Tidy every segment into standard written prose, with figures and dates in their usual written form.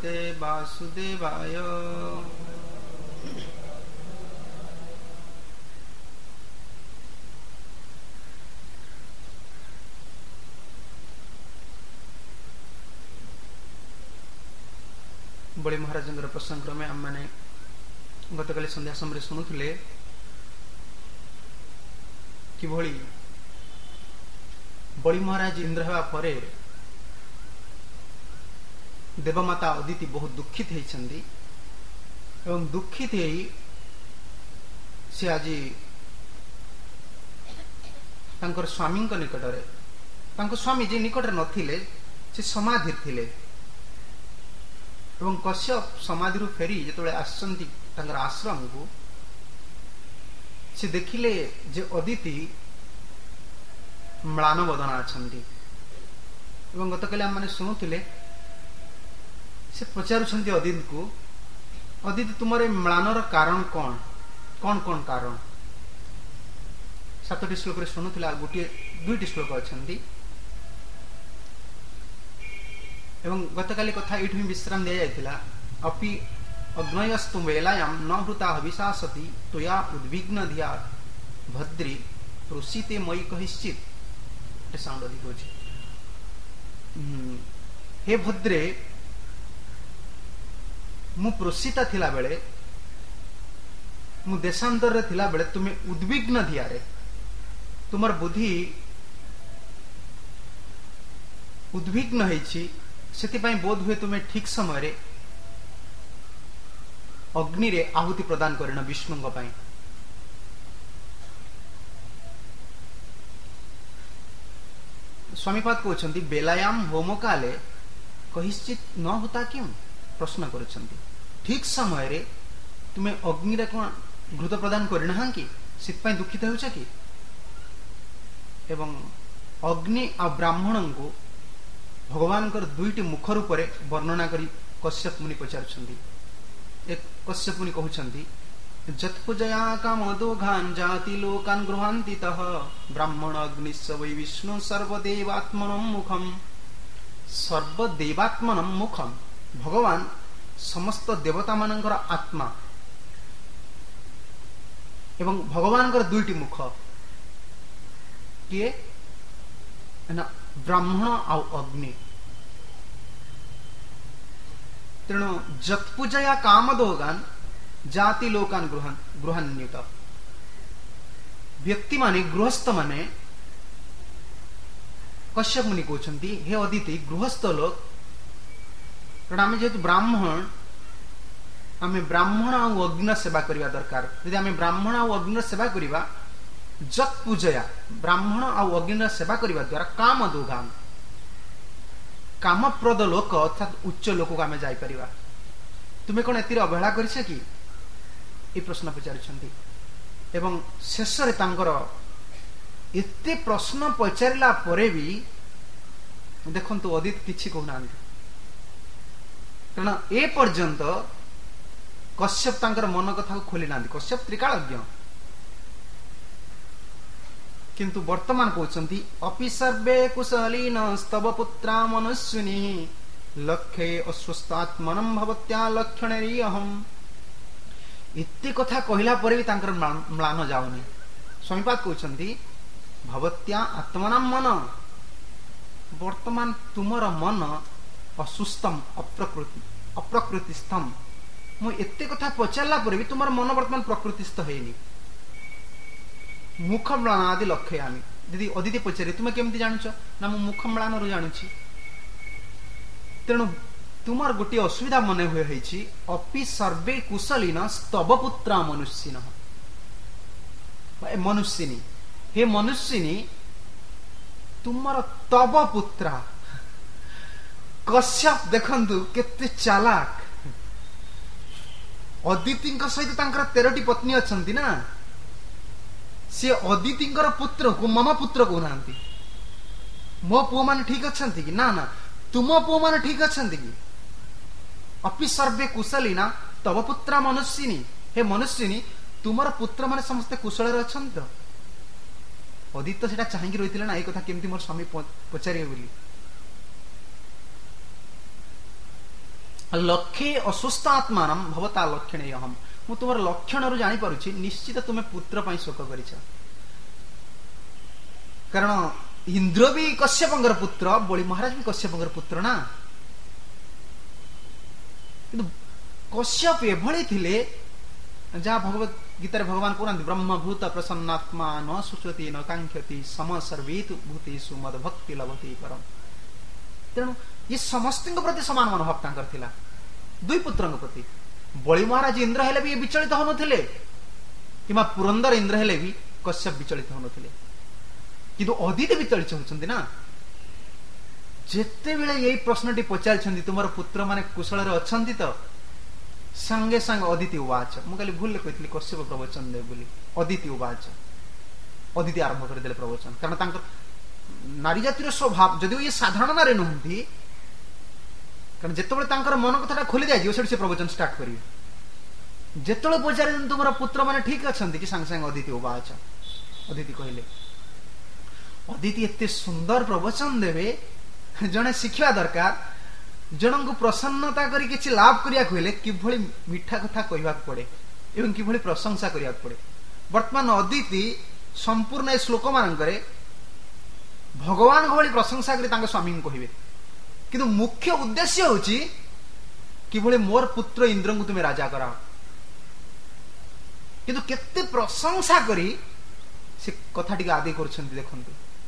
नमस्ते वासुदेवाय। बड़ी महाराज प्रसंग क्रमे आम मैंने गतकाली संध्या समय शुणुले कि बड़ी महाराज इंद्र हवा पर देवमाता अदिति बहुत दुखित होती एवं दुखित से आज तांकर स्वामी निकट स्वामी जे निकट नथिले से समाधि थिले एवं कश्यप समाधि फेरी जो आसचंती तांकर आश्रम को से देखिले जे अदिति म्लान बदना अच्छा एवं गतकाली आम मैंने शुणुले से पचारुछंती अदिति को, अदिति तुम्हारे म्लानर कारण कौन कौन कौन कारण 7टी श्लोक शुणुला गोटे 2टी श्लोक अच्छा एवं गतकाली कथा ये विश्राम दि जाता अपि अग्नयस्तु वेलायां न हृता हविषा सती त्वया उद्विग्न धिया भद्री प्रोसीते मयि कहिश्चित् साउंड अधिक होची। हे भद्रे मु प्रोसीता थिला बेले मु देशांतर रे थिला बेले तुम्हें उद्विग्न धिया रे तुमर बुद्धि उद्विग्न होईची सेतिपाई बोध हुए तुम्हें ठीक समय रे अग्नि रे आहुति प्रदान करिन विष्णु पाई। स्वामीपाद कहते बेलायाम होम काले कहिश्चित न होता क्यों प्रश्न करुछंती ठीक समय रे तुम्हें अग्नि रे कोन घृत प्रदान करिना कि सिपाई दुखित होछ कि एवं अग्नि आ ब्राह्मण को भगवान कर 2टी मुख रूप वर्णना करी कश्यप मुनि पचारुछंती। एक कश्यप मुनि कहउछंती जत्पूजया कामदोघान जाति लोकान गृहान्ति तः ब्राह्मण अग्निश्च वै विष्णु सर्वदेवात्मनं मुखम। सर्वदेवात्मनं मुखम भगवान समस्त देवता मानकर आत्मा एवं भगवान कर 2टी मुख किए ना ब्राह्मण आउ अग्नि। तेणु जत्पूजया कामदोगान जाति लोकान गृहान्वित व्यक्ति माने गृहस्थ माने कश्यप मुनि कहते हे अदिति गृहस्थ लोक कारण आम जेहेतु ब्राह्मण आम ब्राह्मण आ अग्नि सेवा करवा दरकार। यदि आम ब्राह्मण आ अग्नि सेवा करवा जत पूजया ब्राह्मण आ अग्नि सेवा करवा द्वारा काम दोगान कामप्रद लोक अर्थात उच्च लोक को आम जापर। तुम्हें कौन एतिर अवहेला कर कि ये प्रश्न पचारुछंती एवं शेष रे तांकर एते प्रश्न पचारिला परे भी देखंतु अदित किछि कहना कारण ए पर्यंत कश्यप तांकर मन कथा को खोली ना। कश्यप त्रिकालज्ञ किंतु वर्तमान कहउछंती अपि सर्वे कुशलिन स्तव पुत्रा मनुष्यिनी लक्ष्ये अस्वस्थात्मनं भवत्या लक्षणेरि अहम। इत्ते कथा कहला परे भी तांकर म्लान जाउनी। स्वामीपाद कहउछंती भवत्या आत्मनां मन वर्तमान तुमर मन असुस्थम अप्रकृतिस्थम मु एते कथा पचारला परे भी तुमर मन वर्तमान प्रकृतिस्थ हेनी। मुख म्लान आदि लक्ष्य आमी यदि अदिति पचारे तुम्हें केमती जानछ ना मु मुख म्लान रु जानुछि। तेणु तुमर गोटे असुविधा मन हुए होईछि अपि सर्वे कुशलिन स्तव पुत्रा मनुष्यिन मनुष्यिनी हे मनुष्यिनी तुमर तव पुत्रा कश्यप देखंतु केते चालाक। अदिति सहित तांकर 13टी पत्नी अछंती ना से अदिति पुत्र को मम पुत्र को नांती मो पुओ मान ठीक अछंती कि ना ना तुम पुओ मान ठीक अछंती कि अपि सर्वे कुशलिना तव पुत्रा मनुष्यिनी हे मनुष्यिनी तुमर पुत्र माने समस्त कुशल रे अछंत। अदित सेटा चाहिए रही ना ये कथा केमती मोर स्वामी पचारे बोली लक्षे असुस्थ आत्मान भवता लक्षणे अहम मु तुम लक्षण रु जानी पारुछि निश्चित तुम्हें पुत्र पई शोक करिछ कारण इंद्र भी कश्यपंकर पुत्र बलि महाराज भी कश्यपंकर पुत्र ना किंतु कश्यप एभଳି ଥିଲେ जहाँ भगवत गीता भगवान कहते ब्रह्मभूत प्रसन्नात्मा न सुचति न कांक्षति सम सर्वेतु भूतेषु मद भक्ति लभते परम तेणु ये समस्त प्रति समान मनोभाव तांकर थिला दुई पुत्रଙ୍କ प्रति बलि महाराज इंद्र हेले भी विचलित होनथिले किमा पुरंदर इंद्र हेले भी कश्यप विचलित होनथिले किंतु अदिति विचलित होचंती ना जेते बेले यही प्रश्नटी पचारछंती तुमर पुत्र माने कुशल रे अछंती तो संगे संग अदिति उवाच मु खाली भूल कहितली कश्यप प्रवचन दे बोली अदिति उवाच अदिति आरंभ कर देले प्रवचन कारण तांकर नारी जातिर स्वभाव जदिও ये साधारण नारी नहंती कारण जेतबेले तांकर मन कथाटा खोली जाय जे से प्रवचन स्टार्ट करिवे जेतबेले पचारे तुमर पुत्र माने ठीक अछंती कि संग संग अदिति उवाच अदिति कहिले अदिति एते सुंदर प्रवचन देवे जने शिक्षा दरकार जन को प्रसन्नता करी किछि लाभ करिया कहले किभଳି मिठा कथा कहबा पड़े एवं किभଳି प्रशंसा करिया पड़े वर्तमान अदिति संपूर्ण ए श्लोक मानकरे भगवान भଳି प्रशंसा करी तांग स्वामी को कहिबे किंतु मुख्य उद्देश्य होची किभଳି मोर पुत्र इंद्र को तुमे राजा करा किंतु केते प्रशंसा करी से कथा टिक आदि करछंती देखंतु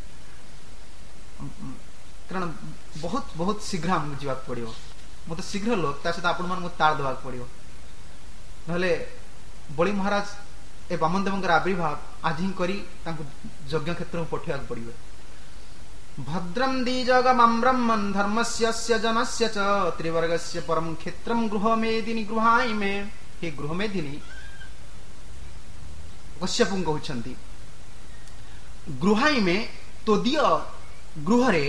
कारण बहुत बहुत शीघ्र हमको जीवाक पड़ियो मत शीघ्र लोक ता सहित आपण मन ताल देवाक पड़ियो नहले बलि महाराज ए वामन देवंकर आविर्भाव आज ही करी तांको यज्ञ क्षेत्र में पठियाक पड़ियो भद्रम दीजगमं ब्रह्मन् धर्मस्य जनस्य च त्रिवर्गस्य परम क्षेत्रम गृहमेदिनी गृहाई में हे गृहमेदिनी कश्यपं कहउछंती गृहाई में तोदीय गृह रे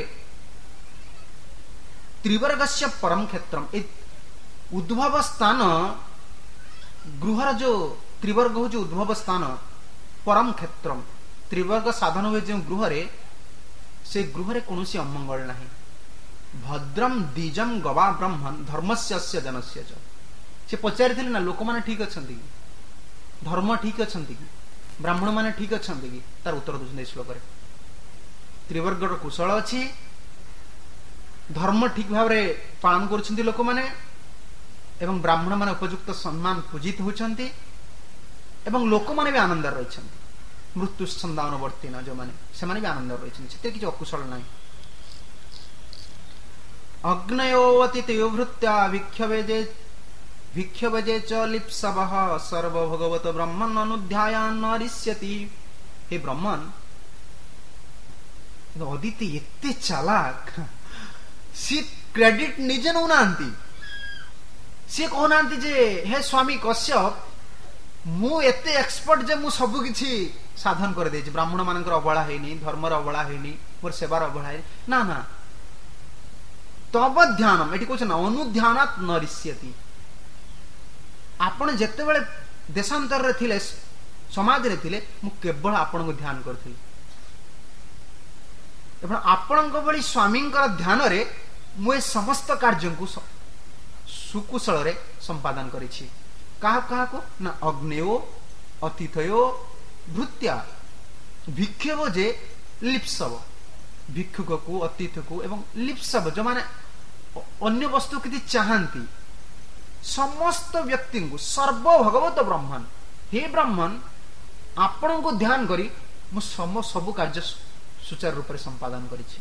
त्रिवर्गस्य परम क्षेत्रम उद्भव स्थान गृहर जो त्रिवर्ग हो जो उद्भव स्थान परम क्षेत्रम त्रिवर्ग साधन हुए जो गृह रे से गृह रे कौन सी अमंगल नहीं भद्रम द्विजम गवा ब्रह्मन धर्मस्य जनस्य च से पचारि ना लोक माने ठीक अछंती कि धर्म ठीक अछंती कि ब्राह्मण माने ठीक अछंती कि तार उत्तर दउछन श्लोक रे त्रिवर्ग कुशल अछि धर्म ठीक भाव रे पालन करुछंती लोक माने एवं ब्राह्मण माने उपयुक्त सम्मान पूजित होछंती एवं लोक माने भी आनंद रहिछंती मृत्यु संदानवर्ती न जो माने से माने भी आनंद रहिछंती सेते किछ अकुशल नाही अग्नयो अतितयो भृत्या भिक्षवेजे च लिप्सवः सर्व भगवत ब्रह्मन् अनुध्यायान् नरिष्यति हे ब्रह्मन् अदिति एते चालाक सी क्रेडिट निजे नौनांती सी कहनांती जे हे स्वामी कश्यप मु एते एक्सपर्ट जे मु सब किछि साधन कर देछि ब्राह्मण मानकर अवहेला हेनी धर्मर अवहेला हेनी मोर सेवार अवहेला हेनी ना ना तब ध्यानम एठी कहछ ना अनुध्यानात नरिष्यति आपण जेते बेले देशांतर रे थिले समाज रे थिले मु केवल आपण को ध्यान करथि एवं आपण को बड़ी स्वामी ध्यान रे मु समस्त कार्य को सुकुशल रे संपादन करिछि कहा कहा को ना अग्नेयो अतिथयो भृत्या भिक्षव जे लिप्सव भिक्षुक को अतिथि को एवं लिप्सव जो माने अन्य वस्तु किति चाहंती समस्त व्यक्ति को सर्व भगवत ब्रह्मन हे ब्रह्मन आपण को ध्यान करी मु सब कार्य सुचार रूप से संपादन करिछि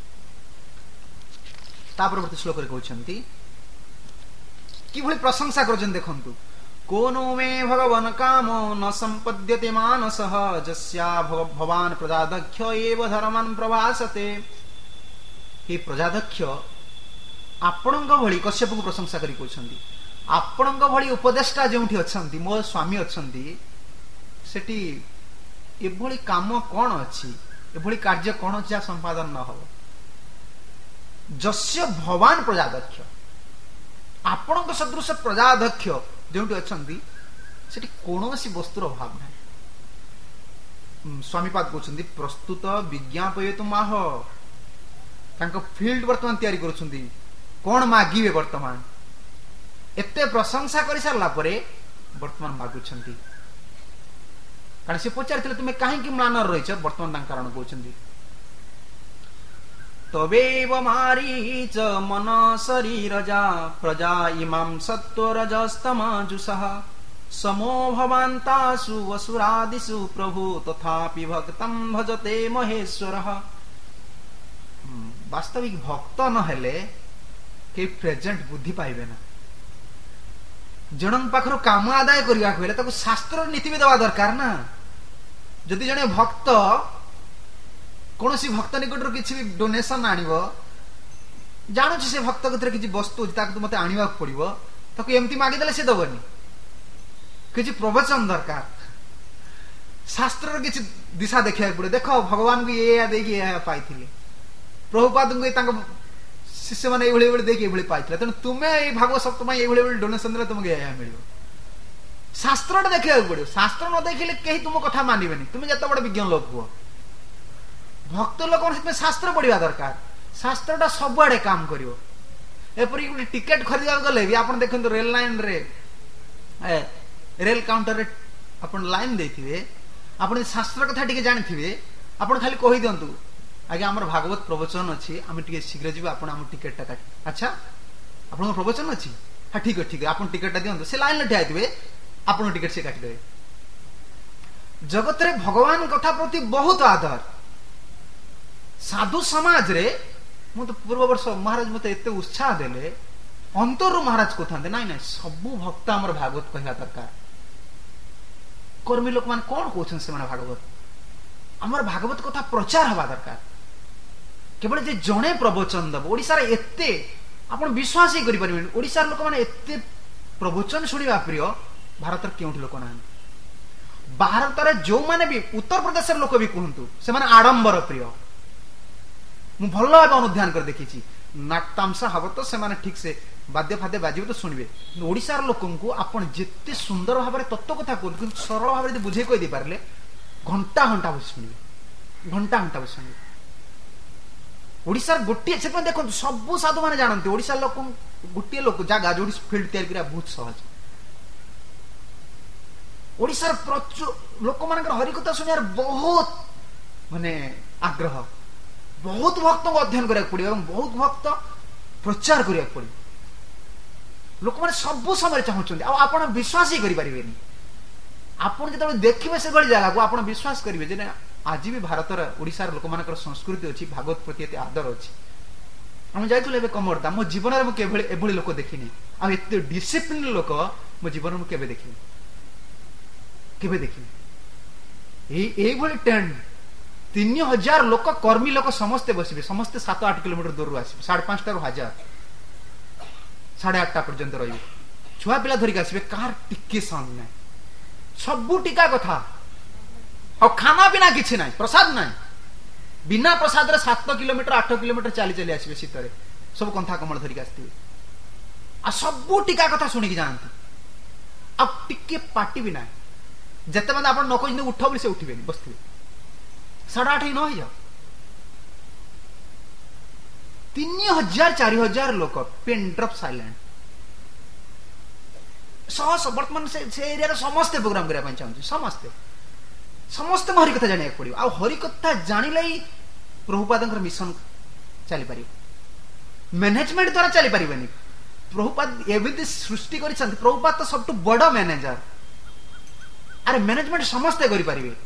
तापरवर्ती श्लोक रे कहउछंती किभଳି प्रशंसा करछन देखंतु कोनो मे भगवान कामो न संपद्यते मानसः जस्या भगवान प्रजादक्ष एव धर्मं प्रभासते हे प्रजादक्ष आपणक भଳି कश्यप को प्रशंसा करी कहउछंती आपणक भଳି उपदेष्टा जेउठी अछंती मो स्वामी अछंती सेठी एभଳି काम कोन अछि एभଳି कार्य कोन जा संपादन न हो जस्य भगवान प्रजादक्ष आपणक सदृश प्रजादक्ष जोटी अछंती सेठी कोनोसी वस्तुर अभाव नाही स्वामीपाद कहउछंती प्रस्तुत विज्ञापयतु माह तांको फील्ड वर्तमान तयारी करूछंती कोन मागिबे वर्तमान एते प्रशंसा कर सारा वर्तमान मागुंट कारण से पचार तुम्हें कहीं म्लान रही वर्तमान कारण कहते तवेव मारीच मन शरीर जा प्रजा इमां सत्वरजस्तमजुषः समो भवान्तासु वसुरादिषु प्रभु तथापि भक्तं भजते महेश्वरः। वास्तविक भक्त नहेले के प्रेजेंट बुद्धि पाइबे ना। जन पाखर काम आदाय करने शास्त्र नीति भी दवा दरकार ना। जदि जने भक्त कौन सी भक्त निकटर किसी भी डोनेशन आनिब जानू से भक्त कथरे किसी वस्तु मत आनिबा पड़िबो ताको एमती मागिदेले से दबनी किसी प्रवचन दरकार शास्त्र किसी दिशा देखा पड़े देख भगवान को ये देखिए पाई प्रभुपाद को शिष्य मैंने ये देखिए पाई तेणु तुम्हें भागवत सप्तम ये डोनेशन देते तुमको यह मिल शास्त्र देखा पड़ो शास्त्र न देखिले कहीं तुम कथा मानवे तुम्हें जिते बड़े विज्ञान लोक हुआ भक्त लोक शास्त्र पढ़ा दरकार शास्त्रटा सबुआड़े काम करिवो एपरि गोटे टिकेट खरीदा गले भी आपन देखंतु रेल लाइन रे रेल काउंटर रे आपन लाइन देथिबे आपन शास्त्र कथा टिके जानिथिबे आपन खाली कहि दियंतु आगे हमर भागवत प्रवचन अछि आमे टिके शीघ्र जिबा आपन हम टिकेट टा काटी अच्छा आपन प्रवचन अछि हां ठीक है आपन टिकेट टा दियंतु से लाइन ले ठियाइथिबे आपन टिकेट से काटी देबे जगत रे भगवान कथा प्रति बहुत आदर साधु समाज रे मु तो पूर्व वर्ष महाराज मत एते उत्साह देले अंतर महाराज को थांदे नाइ नाइ सबु भक्त हमर भागवत कहया दरकार कर्मी लोक मान कोन कहछन से माने भागवत हमर भागवत कथा प्रचार हवा दरकार केवल जे जणे प्रवचन दब ओडिसा रे एते आपण विश्वास ही करि परबे ओडिसा लोक माने एते प्रवचन सुनिबा प्रिय भारत रे केउठी लोक नाहन भारत रे जो माने भी उत्तर प्रदेश रे लोक भी कहंतु से माने आडंबर प्रिय मु भल भाव अनुध्यान कर देखी नाट्यांशा हम तो से ठीक से वाद्य फाद्य बाजिबे तो सुनबे ओडिसा लोक को आपण जिते सुंदर भाव में तत्व कथा कहते सरल भाव में बुझे कही पारे घंटा घंटा बस शुणवे घंटा घंटा बस शुणवे ओडिसा गोटे से देखो सबू साधु मैंने जानते ओडिसा लोक गोटे लोक जगह जो फिल्ड तैयारी बहुत सहज ओडिसा प्रचुर लोक मान हरिकथा शुणार बहुत माने आग्रह बहुत भक्त को अध्ययन करा पड़े बहुत भक्त प्रचार करा पड़े लोक मैंने सब समय चाहते आप विश्वास ही करें आपड़ जो देखिए से जगह को आप विश्वास करेंगे आज भी भारत ओडिशार लोक मान संस्कृति अच्छी भागवत प्रति एत आदर अच्छी आम जाइए कमरदा मो जीवन में एभली लोक देखनी आते डिसिप्लिन लोक मो जीवन में केवे देखनी टेंट 3000 लोक कर्मी लोक समस्ते बसबे समस्ते 7-8 किलोमीटर दूर आसबे 5:30 रू 1000 8:30 पर्यंत रही छुआ पिला धरिक आसबे कार टिके संग ना सबू टीका कथा और खाना पीना किछि ना प्रसाद ना बिना प्रसाद रे 7 किलोमीटर 8 किलोमीटर चली चली आसबे शीतरे सब कंथा कमल धरिक आसथिबे आ सबू टीका कथा सुनिक जानती अब टिके पार्टी भी ना जते माने आपण न कहि उठ बोली से उठिबे बसथिबे 8:30 ही न हो जाओ 3000-4000 लोक पेन ड्रॉप साइलेंट सहस वर्तमान से एरिया रे समस्त प्रोग्राम करिया पय चाहू समस्त हरि कथा जानिया पड़ियो आ हरि कथा जानिले प्रभुपादंकर मिशन चली पारियो मैनेजमेंट द्वारा चली पारिबेनी प्रभुपाद एबिति सृष्टि करि छथि प्रभुपाद तो सबटु बड़ मैनेजर अरे मैनेजमेंट समस्त करि पारिबे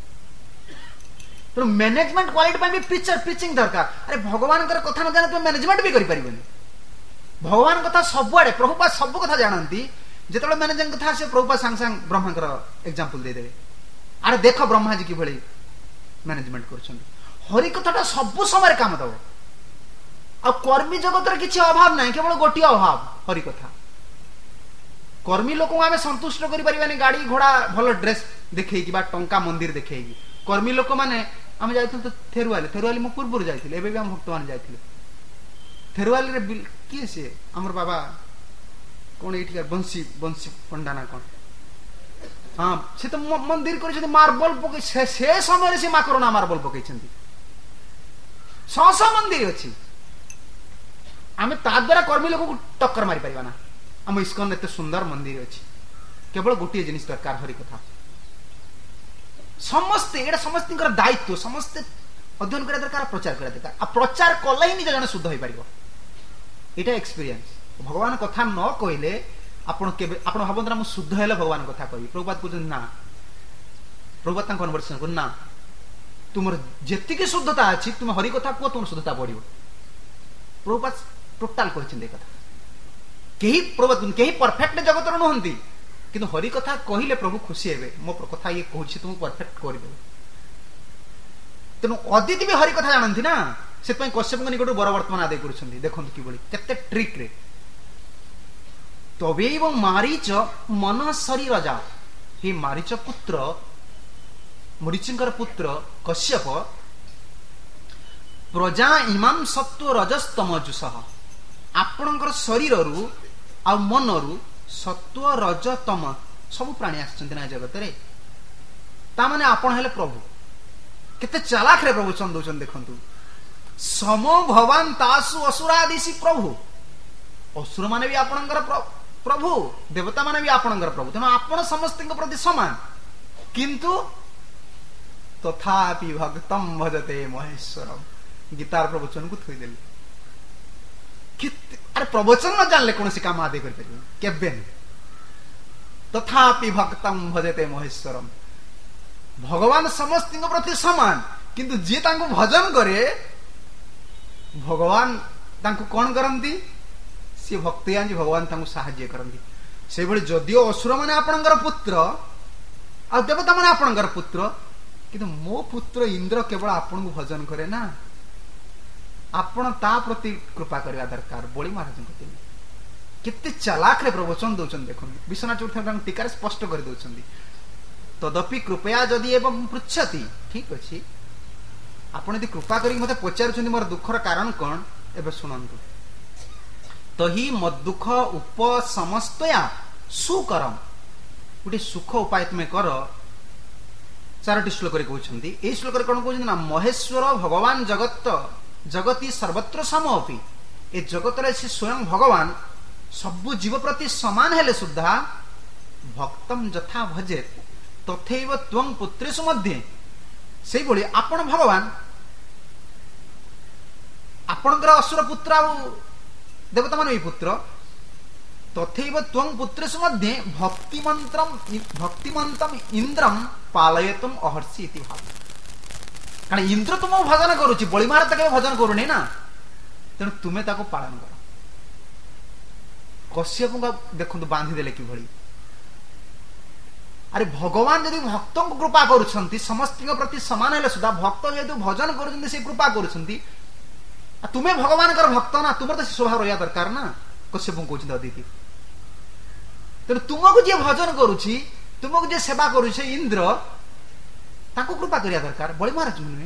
तो मैनेजमेंट क्वालिटी पे भी पिचिंग दरकार अरे भगवान कथा न जाने तुम मैनेजमेंट भी करि परिबेनी भगवान कथा सबुआड़े प्रभुपाद सब कथा जानती जेतबे मैनेजिंग कथा से प्रभुपाद सांग सांग ब्रह्मा एग्जांपल दे देबे अरे देख ब्रह्मा जी की भली मैनेजमेंट करछन हरि कथाटा सब समय काम दबो आ कर्मी जगत रे किछि अभाव नाही केवल गोटी अभाव हरि कथा कर्मी लोक आमे संतुष्ट करि परिबानी गाड़ी घोड़ा भलो ड्रेस देखैकी बा टंका मंदिर देखैकी कर्मी लोक माने आम जाइथिल तो थेरुआली मु पूर्व जाइथिल एबे भी हम भक्त मान जाइथिल थेरुआली रे किए से हमर बाबा कोन एठी बंसी पंडा ना कोन हां से तो मंदिर करि छथि मार्बल पके से समय से माकरोना मार्बल पके छथि 600 मंदिर अछि आमे ता द्वारा कर्मी लोक को टक्कर मारी परिबाना आम इस्कन एत सुंदर मंदिर अच्छी केवल गोटे जिनिस दरकार हरि कथा समस्ते एटा समस्त दायित्व समस्ते अध्ययन करा दरकार प्रचार करा दरकार आ प्रचार कले ही निज जन शुद्ध हो पारिबो एटा एक्सपीरियंस भगवान कथा न कहले आपण केबे आपण भाबंतरा मु शुद्ध हेले भगवान कथा कहि प्रभुपाद को ना प्रभुपाद ता कन्वर्सेशन को ना तुमर जेति के शुद्धता अछि तुम हरि कथा को तुम शुद्धता बढ़िबो प्रभुपाद टोटल कहछन दे कथा केही प्रभुपाद केही परफेक्ट जगत र नहंती किंतु हरि कथा कहिले प्रभु खुशी हेबे मो कथा ये कहछि तुम परफेक्ट कर देबो तेनु अदिति भी हरि कथा जानंती ना से पय कश्यप निकट बर वर्तमान आदे करछंती देखंतु कि बळी केते ट्रिक रे तबेव मारीच मन शरीर जा हे मारीच पुत्र मरीचंकर पुत्र कश्यप प्रजा इमाम सत्व रजस्तम जुसह आपणकर शरीर रु आ मन रु सत्व रज तम सब प्राणी आछंती ना जगत रे ता माने आपण हेले प्रभु केते चालाक रे प्रभु चंदौचन देखंतु समो भवान तासु असुरादिसी प्रभु असुर माने भी आपणकर प्रभु देवता माने भी आपणकर प्रभु तेना आपण समस्त प्रति समान किंतु तथापि भक्तम भजते महेश्वरम गीतार प्रवचन को थोई देले अरे प्रवचन न जानले कौन सी काम आदे कर परिबे केबे तथापि भक्तम भजते महेश्वरम भगवान समस्त प्रति समान किंतु जे तांको भजन करे भगवान तांको कौन करंती सी भक्ति आंजी भगवान तांको सहाय्य करंती से बळे जदियो असुर माने आपणकर पुत्र आ देवता माने आपणकर पुत्र किंतु मो पुत्र इंद्र केवल आपन को भजन करे ना आपण ता प्रति कृपा करवा दरकार बोली महाराज कहते केते चालाक रे प्रवचन दउछन देखन विश्वनाथ चतुर्थी टीका स्पष्ट कर दउछन तदपि कृपया जदि एवं पृच्छति ठीक अछि आपण यदि कृपा करी मते पचारुछन मोर दुखर कारण कोन एबे सुनंतु तही मद दुख उपसमस्तया सुकरम गुटे सुख उपाय तुमे कर चारोटी श्लोक कहते ये श्लोक कौन कहते ना महेश्वर भगवान जगत जगती सर्वत्र समपि ए जगत रे से स्वयं भगवान सबु जीव प्रति समान हेले सुद्धा भक्तम जथा भजे तथैव त्वं पुत्रेषु मध्ये सेही भली आपण भगवान आपणकर असुर पुत्र आ देवता मान पुत्र तथैव त्वं पुत्रेषु मध्ये भक्तिमंतम इंद्रम पालयतुम अहर्षि इति भाव कारण इंद्र तुम भजन करूची बळी महाराज के भजन करूनी ना तेणु तुम्हें ताको पालन कर कश्यप को देखंतु बांधी देले कि भली अरे भगवान यदि भक्तों को कृपा करूछंती समस्त प्रति समान हेले सुधा भक्त यदि भजन करूछंती से कृपा करूछंती तुम्हें भगवान कर भक्त ना तुमर तो स्वभाव रहिया दरकार ना कश्यप को कहउछंती अदिति तेणु तुमको जे भजन करूची तुमको जे सेवा करूछे इंद्र ताको कृपा करिया दरकार बळी महाराज नुहे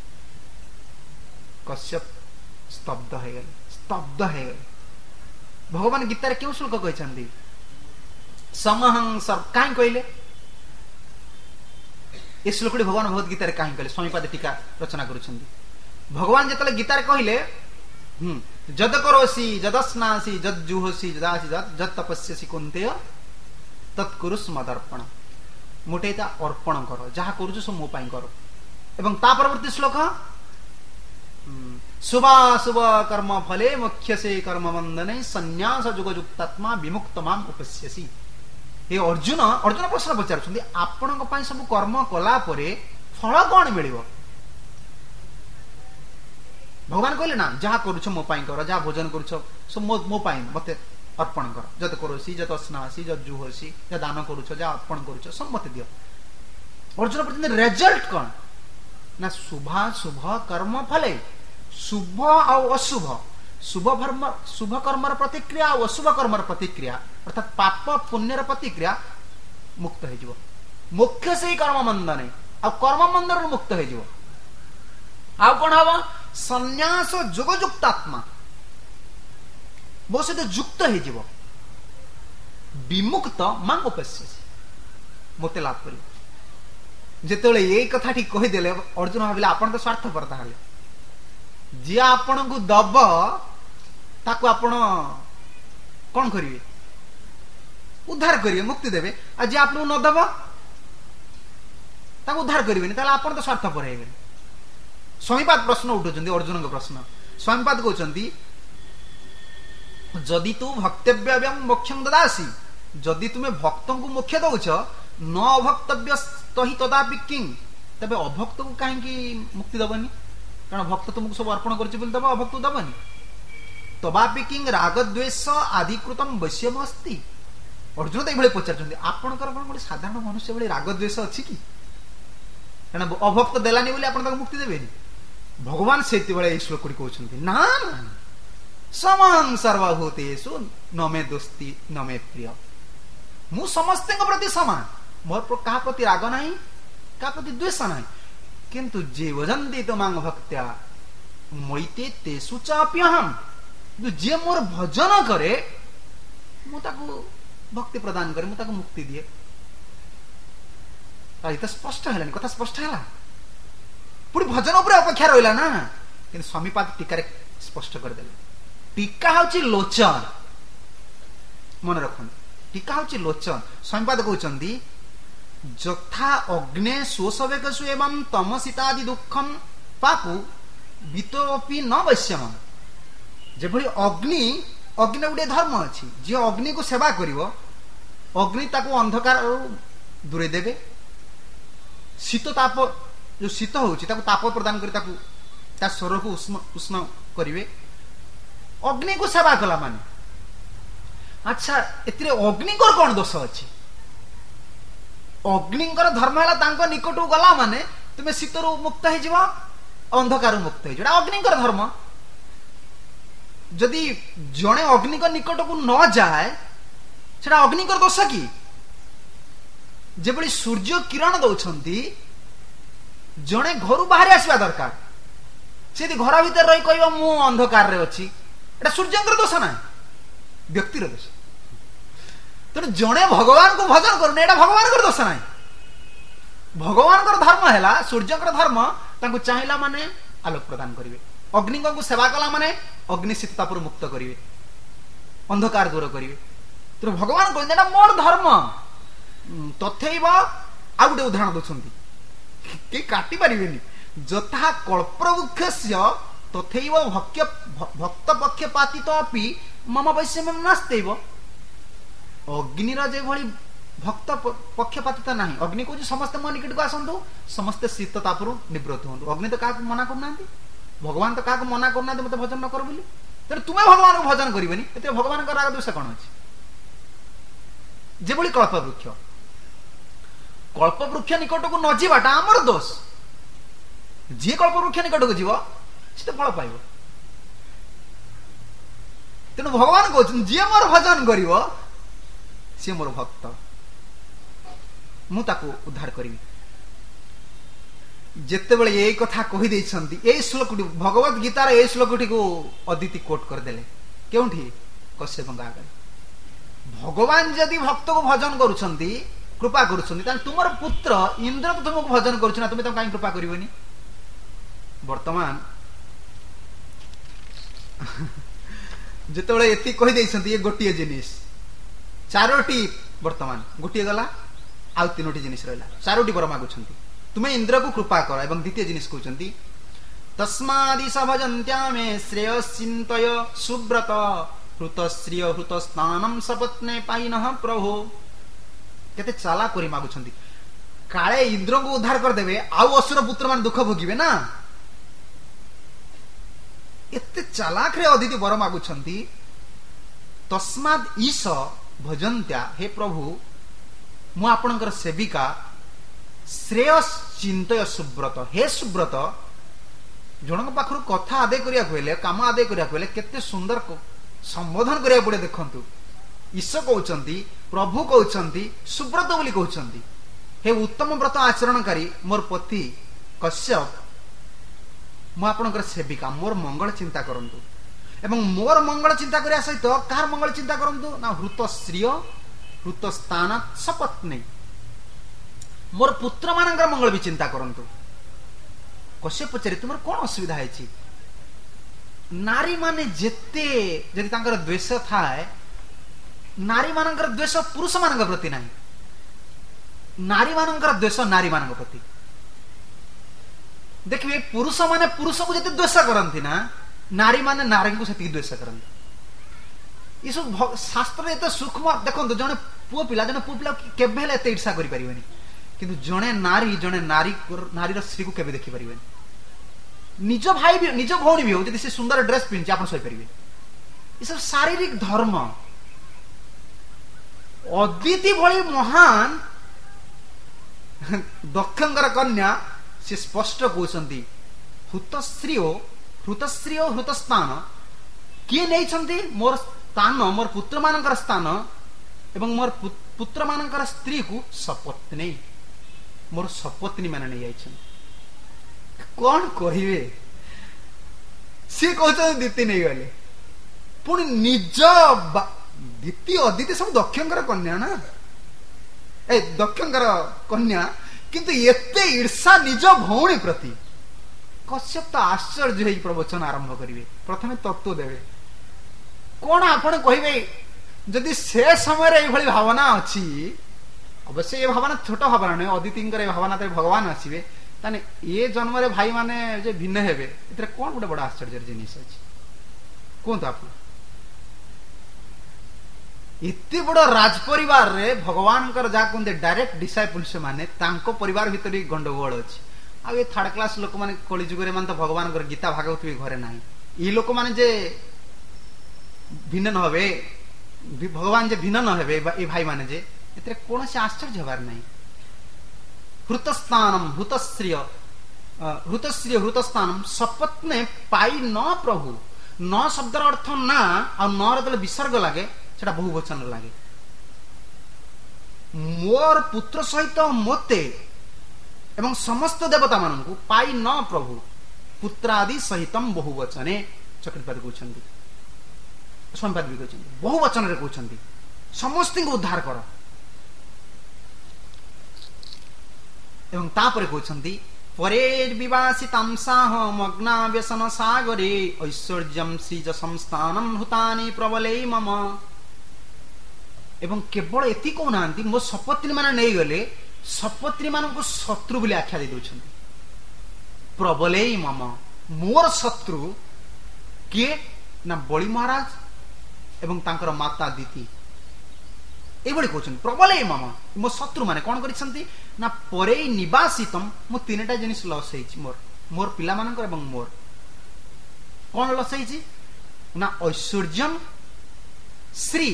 कश्यप स्तब्ध है गए भगवान गीता रे क्यों श्लोक कहछंती समहं सर्व काई कहले ए श्लोकडी भगवान भगवत गीता रे काई कहले स्वामीपाद टीका रचना करूछंती भगवान जेतले गीता रे कहले जद करोसी जदस्नासी जज्जुहोसी जदासी जद तपस्यसी कुंतेय तत्कुरुस मदर्पण मोटेता अर्पण कर जहा करूछु सो मो पाई करो एवं ता परवर्ती श्लोक शुभ शुभ कर्म फले मुख्य से कर्म बंधने संन्यास जुग युक्तात्मा विमुक्त माम उपस्यसी हे अर्जुन प्रश्न पचारुछंती आपणक पाई सब कर्म कला परे फल कोन मिलिबो भगवान कहले ना जहा करूछ मो पाई कर जहा भोजन करूछ सो मो पाई मते अर्पण कर जत करोसी जत स्नासी जत जुहोसी जत दान करूछ जहा अर्पण करूछ सब मते दियो अर्जुन प्रति रिजल्ट कोन ना शुभ शुभ कर्म फले शुभ आ अशुभ शुभ कर्मर प्रतिक्रिया और अशुभ कर्मर प्रतिक्रिया अर्थात पाप पुण्यर प्रतिक्रिया मुक्त हो जिवो मुख्य से कर्म बंधन आ कर्म बंधन मुक्त हो जिवो आ कोन हबो संन्यास जोगयुक्तात्मा वो से युक्त हो जीव विमुक्त मां उपस्यसी मते लाभ करी जेतेले ये कथा ठीक कहि देले अर्जुन भाबिले आपण तो स्वार्थपर ताहाले जे आपण को दब ताको आपण कोन करिवे उद्धार करेंगे, मुक्ति देवे। आज जे आपको न दब ताको उद्धार करेंगे, आप तो स्वार्थपर है। स्वामीपाद प्रश्न उठुंट, अर्जुन का प्रश्न। स्वामीपाद कहते जदि तू भक्तव्य मोक्षं ददासी, जदि तुम्हें भक्त को मोक्ष दौच न अभक्तव्य तही तदापि किंग, तबे अभक्त को कहीं मुक्ति दबनी? कारण भक्त तुमको सब अर्पण कर दब, अभक्त दबनी। तबापि किंग रागद्वेष आदिकृतम वश्यम अस्ति। अर्जुन तो ये पचार आपणकर गोटे साधारण मनुष्य भाई रागद्वेष अच्छी कि? कारण अभक्त देलानी बोली आप मुक्ति देवे। भगवान से श्लोक कहते ना समान सर्वभूतेषु न मे दोस्ती न मे प्रिय, मु समस्त प्रति समान, मोर क्या प्रति राग ना क्या प्रति द्वेष ना, किंतु जे भजन्ति तो मांग भक्त्या मोइते तेषु चाप्यहम्, जे मोर भजन करे मु ताकू भक्ति प्रदान करे, मु ताकू मुक्ति दिए। तो स्पष्ट है कथा, स्पष्ट है पुणी भजन उपर अपेक्षा रहा ना, कि स्वामीपाद टीका स्पष्ट करदे। टीका हूँ लोचन, मन रख, टीका हूँ लोचन। स्वामीपाद कहते यथा अग्ने शोषवेकसु एवं तमसितादि दुखम पाकु बीतोपि न वैश्यम। जेभली अग्नि, अग्नि गोटे धर्म अच्छी, जी अग्नि को सेवा करिवो, अग्नि ताको अंधकार दूरे देवे, शीत ताप जो शीत होची ताको ताप प्रदान करी ताको ता शरीर को उष्ण करिवे, अग्नि को सेवा कला माने। अच्छा एतिरे अग्निकर कौन दोष अच्छी? अग्निकर धर्म है तांको निकट गला माने तुम शीतर मुक्त हो, अंधकार मुक्त हो, अग्निकर धर्म। जदि जड़े अग्नि निकट को न जाए सेटा अग्निकर दोष कि? जेबली सूर्य किरण दौरान जड़े घर बाहरी आसवा दरकार, से घर भीतर रही कह मु अंधकार रे अच्छी, एटा सूर्यंकर दोष ना, व्यक्तिर दोष। तेणु जड़े भगवान को भजन कर भगवान दोष ना, भगवान धर्म है सूर्यंकर धर्म, तांको चाहिला माने आलोक प्रदान करेंगे, अग्नि को सेवा कला माने अग्नि शीततापुर मुक्त करेंगे, अंधकार दूर करेंगे। तो भगवान कहते मोर धर्म। तथैव आ गोटे उदाहरण दौरान कि काटी पारे, यथा कल्पवृक्षस्य तथैव भक्त पक्षपातित अपि मम वैषम्यं नास्त्यैव। अग्निर जे भली भक्त पक्षपातिता ना, अग्नि को समस्त मो निकट को आसतु, समस्ते शीत तापरू निवृत्त हूँ। अग्नि तो क्या मना करना, भगवान तो क्या मना करना मत भजन न कर बोली। तेरे तुम्हें भगवान को भजन करेनि, ए भगवान का राग दोष कौन अच्छी? जेभली कल्पवृक्ष, कल्पवृक्ष निकट को न जावाटा आमर दोष। जी कल्पवृक्ष निकट को जीव से फल पाइब। तेणु भगवान कहते जी मोर भजन करिव सी मोर भक्त, मु ताको उद्धार करी। जेतेबेले यही कथा कही देइछंती, एई श्लोकटी भगवत गीतार एई श्लोकटी को अदिति कोट करदेले केउठी? कश्यपଙ୍କ आगे। भगवान यदि भक्त को भजन करुछंती, कृपा करुछंती, तान तुमर पुत्र इंद्र तो तुमको भजन करुछ ना, तुम तो काई कृपा करिवनी? वर्तमान जेतेबेले एति कही देइछंती ये गोटिए जिनिस, चारोटी वर्तमान गोटिए गला, आउ तीनोटी जिनिस रहला, चारोटी वर मागुछंती, तुम्हें इंद्र को कृपा कर। एवं द्वितीय जिनिस कहते तस्मादिश भजन्त्या मे श्रेयश्चिन्तय सुव्रत हृतश्रिय हृतस्नानम सपत्ने पाइनः प्रभो। केते चाला करी मागुछंती, काले इंद्र को उद्धार कर देवे, आउ असुर पुत्र मान दुख भोगिबे ना। एते चालाक रे अदिति वर मागुछंती। तस्माद ईश भजन्त्या, हे प्रभु मु आपणकर सेविका, श्रेयस चिंतय सुव्रत, हे सुव्रत जनक पाखरु कथा आदे करिया कहले, काम आदे करिया कहले केते सुंदर संबोधन करिया पड़े। देखंतु ईश कहउचंती, प्रभु कहउचंती, सुव्रत बोली कहउचंती, हे उत्तम व्रत आचरणकारी मोर पति कश्यप, मु आपणकर सेविका, मोर मंगल चिंता करंतु। एवं मोर मंगल चिंता करिया सहित कार मंगल चिंता करंतु ना? हृत श्रिय हृत स्थान सपत्नी, मोर पुत्र मानकर मंगल भी चिंता करंतु। कश्यप पचारे तुमर कौन असुविधा है? नारी माने जेते जदि तांकर द्वेष थाए नारी मानकर द्वेष पुरुष मान प्रति नहीं, नारी मानकर द्वेष नारी मान प्रति। देखिए पुरुष माने पुरुष को जब द्वेष करती ना, नारी माने नारी को से द्वेष करती। ये सब शास्त्र एत सूक्ष्म देखो, जड़े पुओ पिला केबे एत ईर्षा करें, किंतु जड़े नारी नारीर स्त्री को केबे देखी पारे। निज भाई भी निज भौणी भी हो जब से सुंदर ड्रेस पिंधि आप सहीपर, ये सब शारीरिक धर्म। अदिति भली महान दक्षंकर कन्या से स्पष्ट कहते हृतश्रियो हृतश्रियो हृतस्थान किए नहीं मोर स्थान, मोर पुत्र मानकर स्थान एवं मोर पुत्र मानकर स्त्री को सपत्नी, मोर सपत्नी मान नहीं जाइछन। कौन कहे सी कहते दीति नहीं गले, पुणी निज दीति अदिति सब दक्षंकर कन्या ना, ए दक्षंकर कन्या, किंतु एते ईर्षा निज भौणी प्रति। कश्यप तो आश्चर्य है प्रवचन आरंभ करेंगे, प्रथमे तत्व देवे। कौन आपण कहे जदि से समय ये भावना अच्छी, अवश्य ये भावना छोट भावना नहीं, अदिति भावना भगवान आसवे, ताने ये जन्म रे भाई माने जे भिन्न हेबे, एतरे कौन गोटे बड़ा आश्चर्य जिनिस अछि कहतो आप। इतने बड़ राज परिवार रे भगवान कर जा कहते डायरेक्ट डिसाइपल्स माने तांको परिवार भीतर गंडगोल अछि। आ ये थर्ड क्लास लोक माने कली जुग रे मान तो भगवान कर गीता भागवत भी घरे नाही, ई लोक माने जे भिन्न न होबे, भगवान जे भिन्न न हेबे ए भाई माने जे, एतरे कोन से आश्चर्य हबार नाही। हृतस्थानम हृतश्रिय हृतश्रिय हृतस्थानम सपत्ने पाई न प्रभु, न शब्दर अर्थ ना और न रे विसर्ग लागे सेटा बहुवचन लागे। मोर पुत्र सहित मोते एवं समस्त देवता मान को पाई न प्रभु, पुत्रादि सहितम बहुवचने चक्रपाद कहते, स्वामीपाद भी कहते, बहुवचन रे कहते समस्त को उद्धार कर। एवं तापरे कहते परे विवासितांसाह मग्ना व्यसन सागरे ऐश्वर्यम श्रीज संस्थानम हुतानि प्रबले मम। एवं केवल एति कहना मो सपत्नी मान नहीं गले, सपत्नी मान को शत्रु बोली आख्या दे दउछन। प्रबले मम, मोर शत्रु किए ना बलि महाराज एवं तांकर माता दीति, एभली कहते प्रबले मम, मो शत्रु माने कौन करिसंती ना परे निवासितम, मो तीनटा जिनिस लस होइछि, मोर मोर पिला मानकर एवं मोर कौन लस होइछि ना ऐश्वर्यम श्री,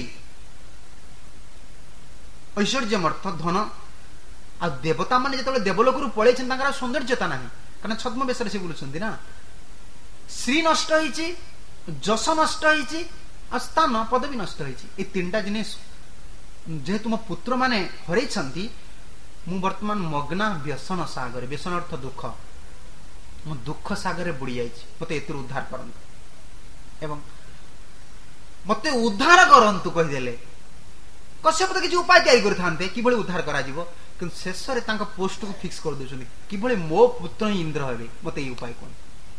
ऐश्वर्यम अर्थ धन। आ देवता माने जेतबे देवलोक रु पळै छन तांकर सौंदर्यता नाही, कारण छद्म बेसरे से बोलुछंती ना। श्री नष्ट होइछि, जस नष्ट होइछि, आ स्थान पदवी नष्ट होइछि। ए तीनटा जिनिस जेहेतु मो पुत्र माने हरै छंती, मु वर्तमान मग्ना व्यसन सागर, व्यसन अर्थ दुख, मु दुख सागर रे बुड़ी जाइछि, मते एतिर उद्धार करंतु एवं मते उद्धार करंतु कहि देले। कश्यप तो किसी उपाय तैयारी करथांते किभଳି उद्धार करा जिवो, किंतु शेष रे तांका पोस्ट को फिक्स कर दोछन किभଳି मो पुत्र ही इंद्र हेबे, मते ई उपाय कोन।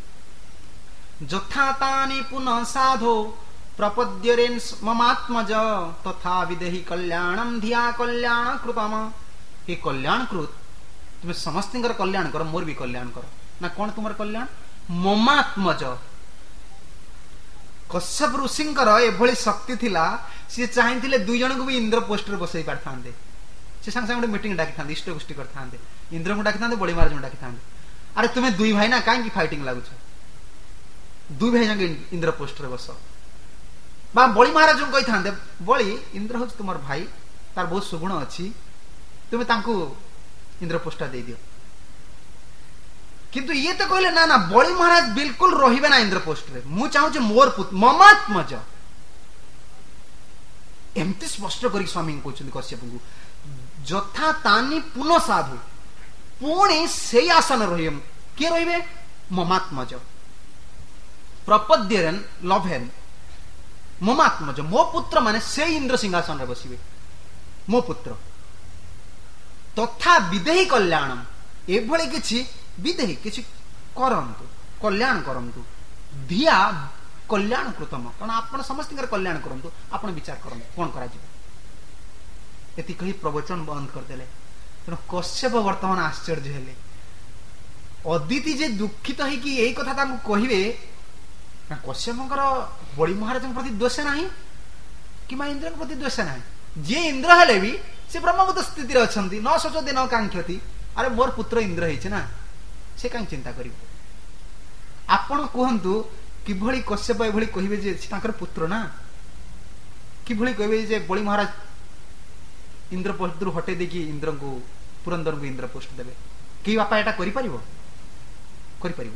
जथा तानि पुनः साधो प्रपद्यरेन ममात्मज तथा विदेहि कल्याणम धिया कल्याण कृतम। हे कल्याण कृत, तुम्हें समस्त कल्याण कर, मोर भी कल्याण कर ना। कौन तुमर कल्याण? ममात्मज। कश्यप ऋषिंकर एभली शक्ति थिला, सी चाहिथिले दुई जन को भी इंद्र पोस्ट रे बसई पारथांते। से संग संग मीटिंग डाकी थांते, इष्ट गोष्ठी करथांते, इंद्र को डाकी थांते, बड़ी महाराज को डाकी थांते। अरे तुम्हें दुई भाई ना काहे की फाइटिंग लागुछ, दुई भाई जंग इंद्र पोस्ट रे बस। बा बड़ी महाराज को कहि थांते, बड़ी इंद्र हो तुमर भाई, तार बहुत सुगुण अछि, तुम्हें तांको इंद्र पोस्टा दे दियो। किंतु ये तो कहले ना ना बड़ी महाराज बिल्कुल रहिबे ना इंद्र पोस्ट रे, मु चाहू जे मोर पुत्र ममात्मज। एमती स्पष्ट करी स्वामी कहउछन कश्यप को, जथा तानि पुनः साधु, पुणी से आसन रहिम के रहिबे ममात्मज। प्रपद्यरन लभेन ममात्मज, मो पुत्र माने से इंद्र सिंहासन रे बसिबे, मो पुत्र। तथा विदेही कल्याणम, एभली किछि विदेही किछि करंतु, कल्याण करंतु। धिया कल्याण कृतम, कारण आपण समस्त कल्याण करंतु, आपण विचार करंतु कोन करा जिवो। एति कही प्रवचन बंद करदेले। तेणु कश्यप वर्तमान आश्चर्य हेले। अदिति जे दुखित है कि यही कथा तांको कहिबे कश्यपंकर बड़ी महाराज प्रति दोष नाही कि इंद्र प्रति दोष नाही। जे इंद्र हेले भी से ब्रह्मभूत स्थिति अछंती न सोचती न कांक्षती। अरे मोर पुत्र इंद्र है ना से कहीं चिंता करिवे। आपण कहंतु किभଳି कश्यप एभଳି कहिबे जे तांकर पुत्र ना किभଳି कहिबे जे बड़ी महाराज इंद्र पोस्ट हटे देखि इंद्र को पुरंदर को इंद्र पोस्ट देबे कि बापा एटा करि परिबो करि परिबो।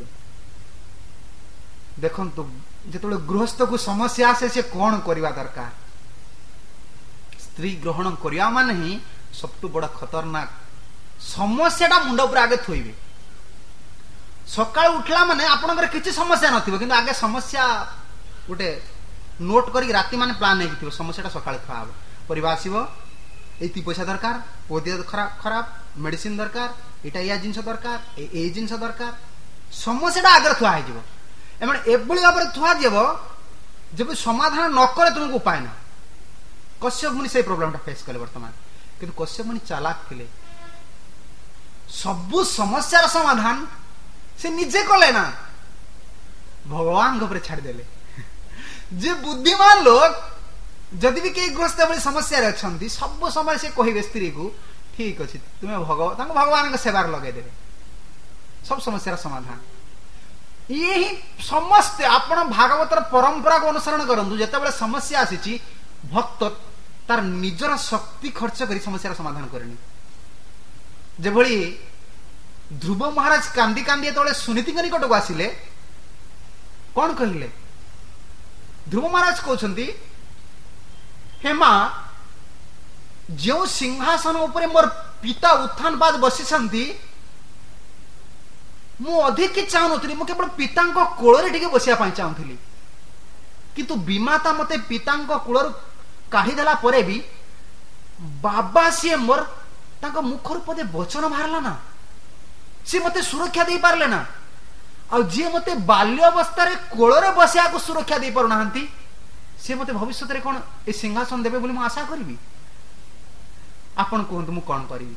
देखंतु जेतबेले गृहस्थ को समस्या आसे से कोन करबा दरकार। स्त्री ग्रहण करिया माने ही सबटु बड़ा खतरनाक समस्याटा मुंड ऊपर आगे थोइबे। सकाळ उठला माने आपनकर किछि समस्या नथिबो किंतु आगे समस्या गोटे नोट करी राति माने प्लान नै किथिबो समस्याटा सकाळ खाब परिवार आसीबो एति पैसा दरकार ओदिया खराब मेडिसिन दरकार एटा या जिंस दरकार ए जिंस दरकार समस्याटा आगे थुआ हे जिवो। एमन एबळी बाबरे थुआ जेबो जब समाधान न करे तुमको उपाय ना। कश्यप मुनि से प्रॉब्लमटा फेस करे वर्तमान किंतु कश्यप मुनि चालाक थिले। सब समस्यार समाधान से निजे कले ना भगवान ऊपर छाड़ देले। जे बुद्धिमान लोग जदि भी कई गृहस्थ बड़ी समस्या अच्छी सब समय से कहे स्त्री को ठीक अच्छे तुम्हें भगवान सेवार लगे देवे सब समस्या समाधान। यही समस्ते आपण भागवतर परंपरा को अनुसरण करंतु जेतेबेले समस्या आसी भक्त तार निजर शक्ति खर्च करी समस्या समाधान करनी। जेभली ध्रुव महाराज कांदी कांदी तले सुनीति निकट को आसिले कौन कहले ध्रुव महाराज कहते हे मां जो सिंहासन उपरे मोर पिता उत्थान बाद बसी मु अधिक कि चाहूनी मु केवल पिता कोल टिके बसिया चाहूली किंतु विमाता मते पिता कोल काढ़ीदेला परे भी बाबा सी मोर तांको मुखर पदे वचन बाहरला ना सी मते सुरक्षा दे पारले ना आ जे मते बाल्य अवस्था रे कोଳରେ बसिया को सुरक्षा दे पारु नाहंती से मते भविष्य रे कोन ए सिंहासन देबे बोली मु आशा करबी। आपण कोहंतु मु कोन करबी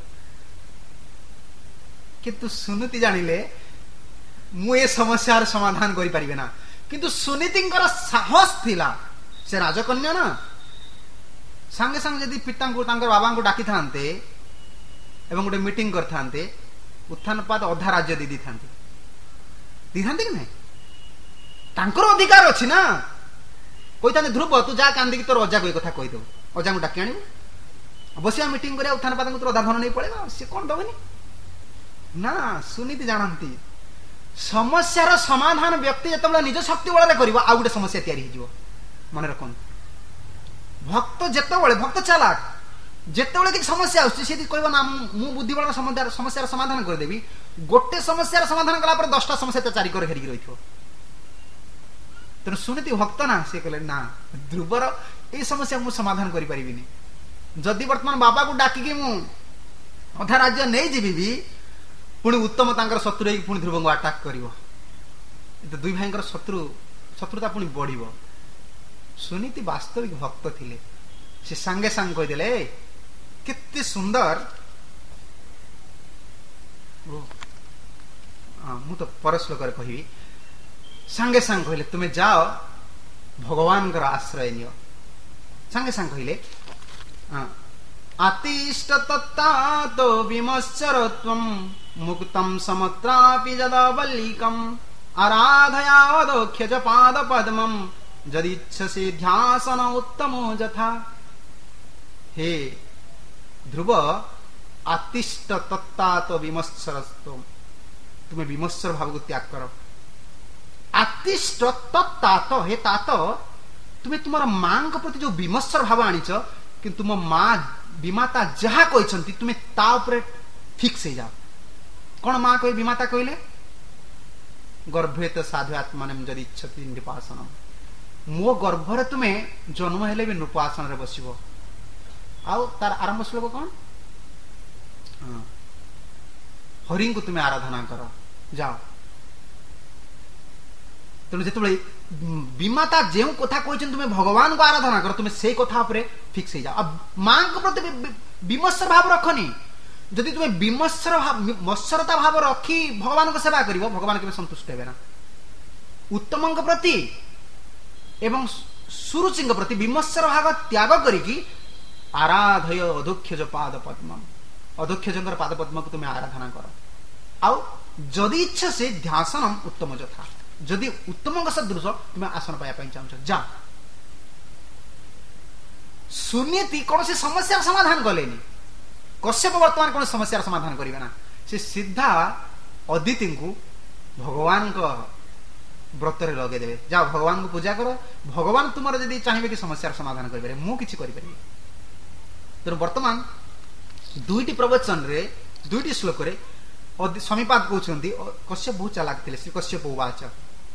किंतु सुनीति जानिले मु ए समस्यार समाधान करि परिबे ना। किंतु सुनीतिंकर साहस थिला से राजकन्या ना संगे संगे यदि पिता को तांकर बाबा को डाकी थांते एवं गोटे मीटिंग कर थांते उत्थान पाद अधा राज्य दे दी थांते कि नहीं तांकर अधिकार अछि ना कोई थाने ध्रुव तू जा कांदी की तोर अजा कोई कथा कहि दो अजा को डाकी आनी बसिया मीटिंग करिया उत्थान पाद को तोर अधा धन नहीं पड़ेगा से कोन दबनी ना। सुनीति जानंती समस्यार समाधान व्यक्ति जतबेला निज शक्ति बल रे करबो आ गोटे समस्या तैयारी हिजो मन रखन। भक्त जेतबेले भक्त चालाक जेतबेले कि समस्या आछी सेति कहबो ना मु बुद्धि बल समस्यार समाधान कर देबी गोटे समस्यार समाधान कला पर 10टा समस्या चारि कर घेरी रहिथो। तेणु सुनीति भक्त ना से कहले ना ध्रुवर ए समस्या मु समाधान करि परिबिनी जदि वर्तमान बाबा को डाकी कि मु अधा राज्य नै जेबी भी पुणी उत्तम तांकर शत्रु है पुणी ध्रुव को अटैक करिवो तो दुई भाईंकर शत्रुता पुणी बढ़िवो। सुनीति वास्तविक भक्त थिले से सांगे सांग कहि देले केते सुंदर मु तो परश्लोक कहि सांगे सांग कहले तुमे जाओ भगवान कर आश्रय नियो। सांगे सांग कहले अतिष्ठ तत्तातो विमश्चरत्वं मुक्तं समत्रापि जदवल्लिकम् आराधयावदोख्य च पाद पद्मं जदिच्छसे ध्यासन उत्तमो यथा। हे ध्रुव अतिष्ठ तत्तातो विमश्चरत्वं तुम्हें विमश्चर भाव को त्याग करो। अतिष्ठ तत्तातो हे तातो तुम्हें तुम मां प्रति जो विमश्चर भाव आनीच कि तुम मां विमाता जहा कहते तुम्हें ता उपरे फिक्स हो जाओ। कौन मां कहे विमाता कहले गर्भे तो साधु आत्मा जदि इच्छति नृपासन मो गर्भरे तुम्हें जन्म हेले भी नृपासन रे बसिबो। आउ तार आरंभ श्लोक कौन हरि को तुम्हें आराधना करो जाओ तेणु जो विमाता जो कथा कहते तुम भगवान को आराधना कर तुम से कथा फिक्स हो जाओ माँ के प्रति विमर्शर भाव रखनी जदि तुम मत्सरता भाव रखी भगवान को सेवा कर भगवान के संतुष्ट हे ना उत्तम प्रति एवं सुरुचि प्रति विमर्शर भाव त्याग करी आराधय अधोक्षज पाद पद्म अधोक्षज पाद पद्म को तुम आराधना कर आउ जदि इच्छा से ध्यासनम उत्तम यथा जदि उत्तम सदृश तुम आसन पाइबा चाहूच जा सुनीति कौन सी समस्या समाधान कलेनी कश्यप वर्तमान कौन समस्या समाधान करेंगे ना से सीधा अदिति को भगवान को व्रत लगेदेवे जा भगवान को पूजा कर भगवान तुम जब चाहिए कि समस्या समाधान करें मुझे करी तेणु वर्तमान दुईटी प्रवचन रे दुईटी श्लोक रे समीपाद कहते कश्यप बहुत चालाक थे श्री कश्यप उवाच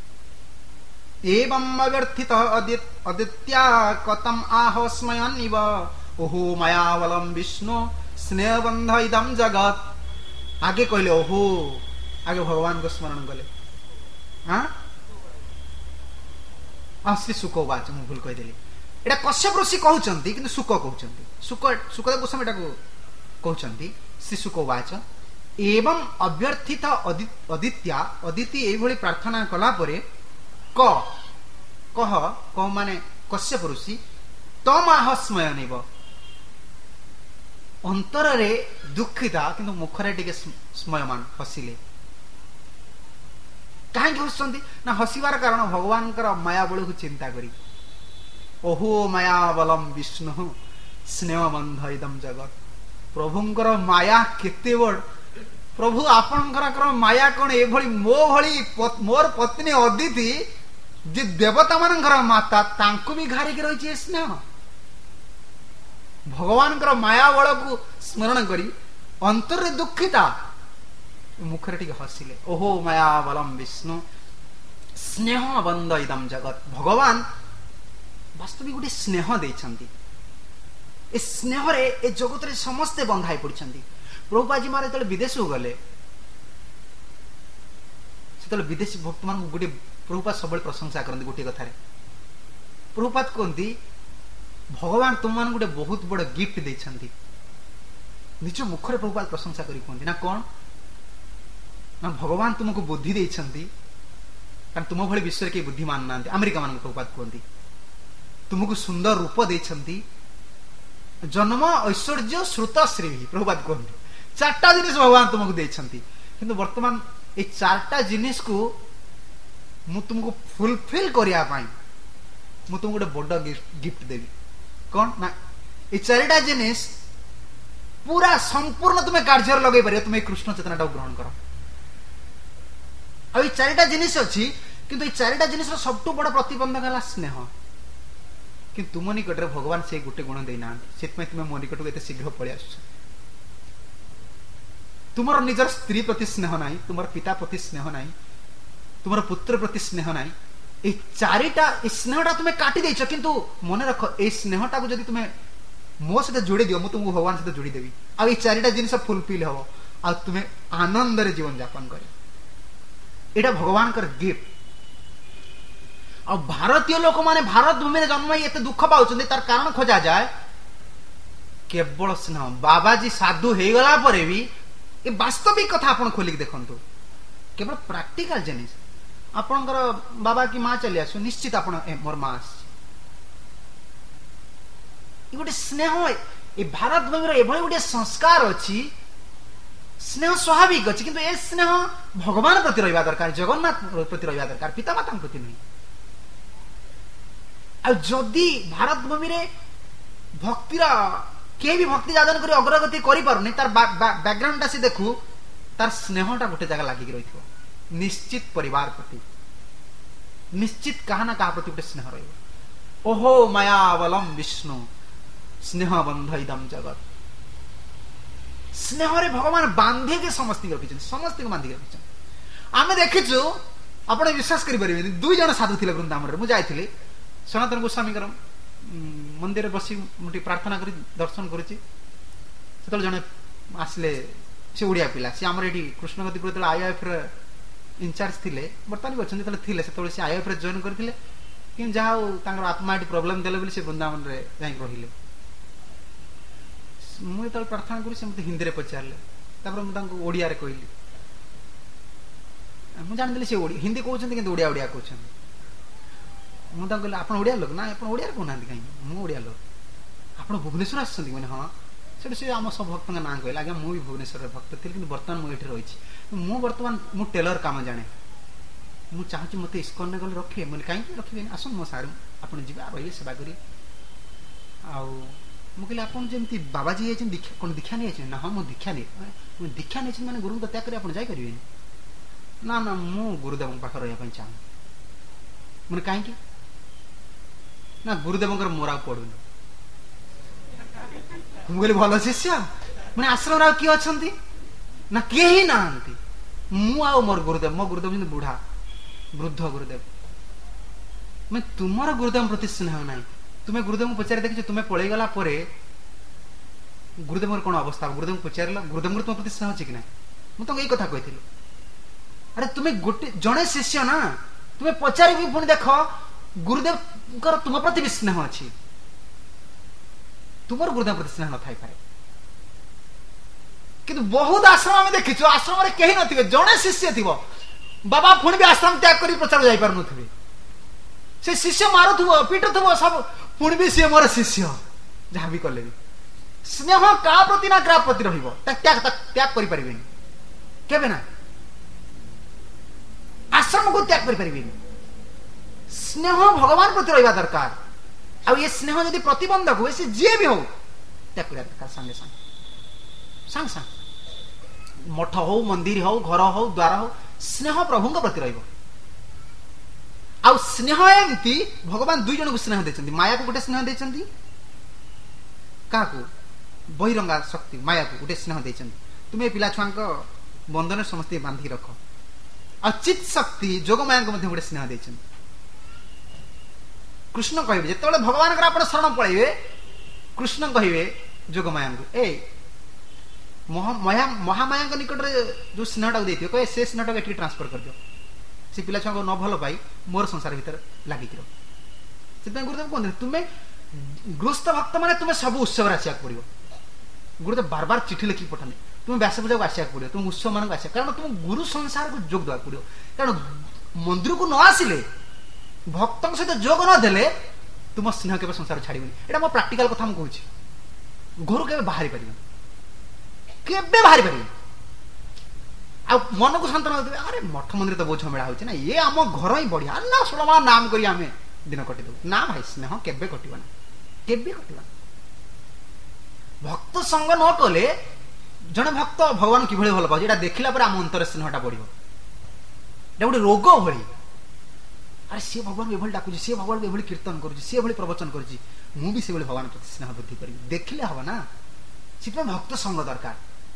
एवं अव्यर्थित अदित्या कतम आह स्मयनिव ओहो मयावलम विष्णु स्नेहबंध इदम जगत आगे कहले ओहो आगे भगवान को स्मरण कले हाँ श्री सुक उवाच मु भूल कहीदेली एटा कश्यप ऋषि कहउचंती किंतु सुक कहउचंती सुकदेव गोस्वामी एटा कहउचंती श्री सुक उवाच एवं अभ्यर्थित अदित्या अदिति एभली प्रार्थना कला परे कह माने कश्यप ऋषि तम आह स्मयनिव अंतर रे दुखिता किंतु मुखरे टिके स्मयमान हसिले कहीं हसुंती ना हसिबार कारण भगवान माया बल को चिंता करी ओहो माया बलम विष्णु स्नेहबंध इदम जगत प्रभुंकर माया केते बड़ प्रभु आपणकर माया कौन एभली मो भली मोर पत्नी अदिति जे देवता मानकर माता तांको भी घारिक रही स्नेह भगवान माया बल को स्मरण करी अंतर रे दुखिता मुखरे टिके हसिले ओहो माया बलम विष्णु स्नेह बंद इदम जगत भगवान वास्तविक गोटे स्नेह देइछंती ए स्नेह रे ए जगत रे समस्ते बंधाई पड़छंती प्रभुपाजी महाराज जो विदेश को गले से विदेशी भक्त मान गोटे प्रभुपाद सब प्रशंसा करते गोटे कथार प्रभुपाद कहती भगवान तुम मान गोटे बहुत बड़ गिफ्ट देइछंती निज मुखरे प्रभुपाद प्रशंसा करी कहती ना कौन ना भगवान तुमको बुद्धि देइछंती कारण तुम भली विश्व के बुद्धिमान ना अमेरिका मान प्रभुपाद कहती तुमको सुंदर रूप देइछंती जन्म ऐश्वर्य श्रुत श्री प्रभुपाद कहते चारटा जिनिस भगवान तुमको देइछंती किंतु वर्तमान ए चारटा जिनिस को मु तुमको फुलफिल करिया पाई मु तुमको गोटे बड़ गिफ्ट देवी कौन ना ए चारटा जिनिस पूरा संपूर्ण तुम्हें कार्य लगे पार तुम्हें कृष्ण चेतना ग्रहण कर आ चारटा जिनिस अच्छी किंतु ए चारटा जिनिस सबटू बड़ प्रतिबंधक है स्नेह कि तुम निकट भगवान से गोटे गुण देना से तुम मो निकट को शीघ्र पलि आस तुम निजर स्त्री प्रति स्नेह ना तुम पिता प्रति स्नेह ना तुम पुत्र प्रति स्नेह ना ये चारिटा स्नेहटा तुम्हें काटी देच किंतु मन रख ए स्नेहटा को जब तुम्हें मो सहित जोड़ी दियो मुझे तुमको भगवान सहित जोड़ी देवी आ चारिटा जिन फुलफिल हम आ तुम्हें आनंद रे जीवन यापन कर एटा भगवान कर गिफ्ट आ भारतीय लोक माने भारत भूमि जन्म एते दुख पाउछन्ते तार कारण खोजा जाए केवल स्नेह बाबाजी साधु हो गला परे भी ये वास्तविक कथा आपण खोलिक देखंतु केवल प्रैक्टिकल जिनिस आपणकर बाबा की माँ चली आसु निश्चित आपण मोर माँ गोटे स्नेह ये भारत भूमि एभली गोटे संस्कार अच्छी स्नेह स्वाभाविक अच्छी किंतु ए स्नेह भगवान प्रति रहा दरकार जगन्नाथ प्रति रहा दरकार पितामाता प्रति नहीं जदि भारत भूमि रे भक्तिर के भी भक्ति जादन करी अग्रगति करि पारुनी तार बैकग्राउंड से देखू तार स्नेहटा गोटे जगह लागिक रही निश्चित परिवार प्रति निश्चित कहा ना कहा प्रति गोटे स्नेह रही ओहो मायावलम विष्णु स्नेह बंध इदम जगत स्नेह रे भगवान बांधे के समस्त रखी समस्त को बांधिक रखी आम देखीचु आप विश्वास करें दुई जन साधु थे वृंदावन में मुझे सनातन गोस्वामी मंदिर बसी मुझे प्रार्थना कर दर्शन करुच्ची जड़े आसले से ओडिया पिला सी आम ये कृष्णगति आईएफ इनचार्ज थिले बर्तमान भी अच्छे थे से आईएफ रे जॉइन करथिले कि जहाँ आत्मा ये प्रोब्लेम देले बोली से वृंदावन रे जाई रहिले मुझे तो प्रार्थना करी से मत हिंदी रे पचारले तापर मु ओडिया रे कहली मु जान से हिंदी कहते कि ओडिया ओडिया कहते मुझे कहली आप ओडिया लोक ना आप ओडिया कहना कहीं मु ओडिया लोक आप भुवनेश्वर आसछन्ती मैंने हाँ से आम सब भक्त ना कहला आज्ञा मुझे भुवनेश्वर भक्त थी कि बर्तमान मुझे रही मु बर्तमान मु टेलर काम जाने मु चाहूँ मत इस्कन गले रखे मुझे कहीं रखे आसन मो सार आप रही सेवा करी मुझे आप जमी बाबाजी दीक्षा कौन दीक्षा नहीं ना हाँ मुझे दीक्षा नहीं दीक्षा नहीं मैंने गुरु त्याग कर आप जापर ना ना मु गुरुदेव पाखे रही चाहूँ मैंने कहीं ना गुरुदेव मोर पड़ूनी मुझे भल शिष्य मैंने आश्रम किए अच्छा ना किए ही ना मु मोर गुरुदेव मो गुरुदेव बुढ़ा वृद्ध गुरुदेव मैं तुमर गुरुदेव प्रति स्नेह ना तुम्हें गुरुदेव को पचारि देखिए तुम्हें पलि गला गुरुदेव कौन अवस्था गुरुदेव पचार गुरुदेव तुम प्रति स्नेह अच्छी कि ना मुझे यही कथा कही अरे तुम्हें गोटे जड़े शिष्य ना तुम्हें पचारि पुणी देख गुरुदेव तुम प्रति भी स्नेह अच्छी तुमर गुरुदेव प्रति स्नेह न थाई पारे किंतु बहुत आश्रम में देखी आश्रम में कहीं नथिबे जड़े शिष्य थी बाबा पुणी भी आश्रम त्याग कर प्रचार जाई पार नथिबे से शिष्य मारुथुबो पीटुथुबो सब पुणी भी सी मोर शिष्य जहाँ भी कले भी स्नेह का प्रति ना का प्रति रहिबो त्याग त्याग करि परिबेनी केबे ना आश्रम को त्याग करि परिबेनी स्नेह भगवान प्रति रहिबा दरकार आ ये स्नेह यदि प्रतिबंधक हुए से जे भी हो त्याग करिया दरकार संगे संग संग मठ हो मंदिर हो घर हो द्वार हो स्नेह प्रभु प्रति रहिबो आ स्नेह एमती भगवान दुई जन को स्नेह देचंती माया को गोटे स्नेह देचंती काकू बहिरंगा शक्ति माया को गोटे स्नेह देचंती तुम्हें पिला छुआ बंधन समस्त बांधी रख आ चित शक्ति जोग माया को गोटे स्नेह देचंती कृष्ण कहे जो भगवान आप शरण पड़े कृष्ण कहे जोग माया को ए महामाया निकट में जो स्नेहटा देते कहे से स्नेहटा ये ट्रांसफर कर दियो से पिला छुआ न भल पाई मोर संसार भीतर लगिक रह गुरुदेव कहते तुम्हें गृहस्थ भक्त मैंने तुम्हें सब उत्सव आसा पड़ो गुरुदेव बार बार चिठी लिखिक पठाने तुम्हें व्यास पूजा को आसा पड़ो तुम उत्सव मान आसा कारण तुम गुरु संसार को जोग देवा पड़ो कारण मंदिर को न आसिले भक्त सहित जोग नदेले तुम स्नेह के संसार छाड़बनी यहाँ मो प्राक्टिकल कथा मुझे घर के बाहरी पार केबे बाहरी पार आ मन को सांत्वना देते अरे मठ मंदिर तो बहुत झमेला होना ये आम घर ही बढ़िया ना षोलमाला नाम करी आम दिन कटि दो ना भाई स्नेह केबे कटना केबे कटना भक्त संग न कले जड़े भक्त भगवान कि भल पाए देखला आम अंतर स्नेहटा बढ़ गोटे रोग भली अरे सी भगवान एभली डाकुची सी भगवान एभली कीर्तन करुची सी एभली प्रवचन करुची मु भी से भगवान प्रति स्नेह वृद्धि करी देखले हम ना से भक्त संग दरकार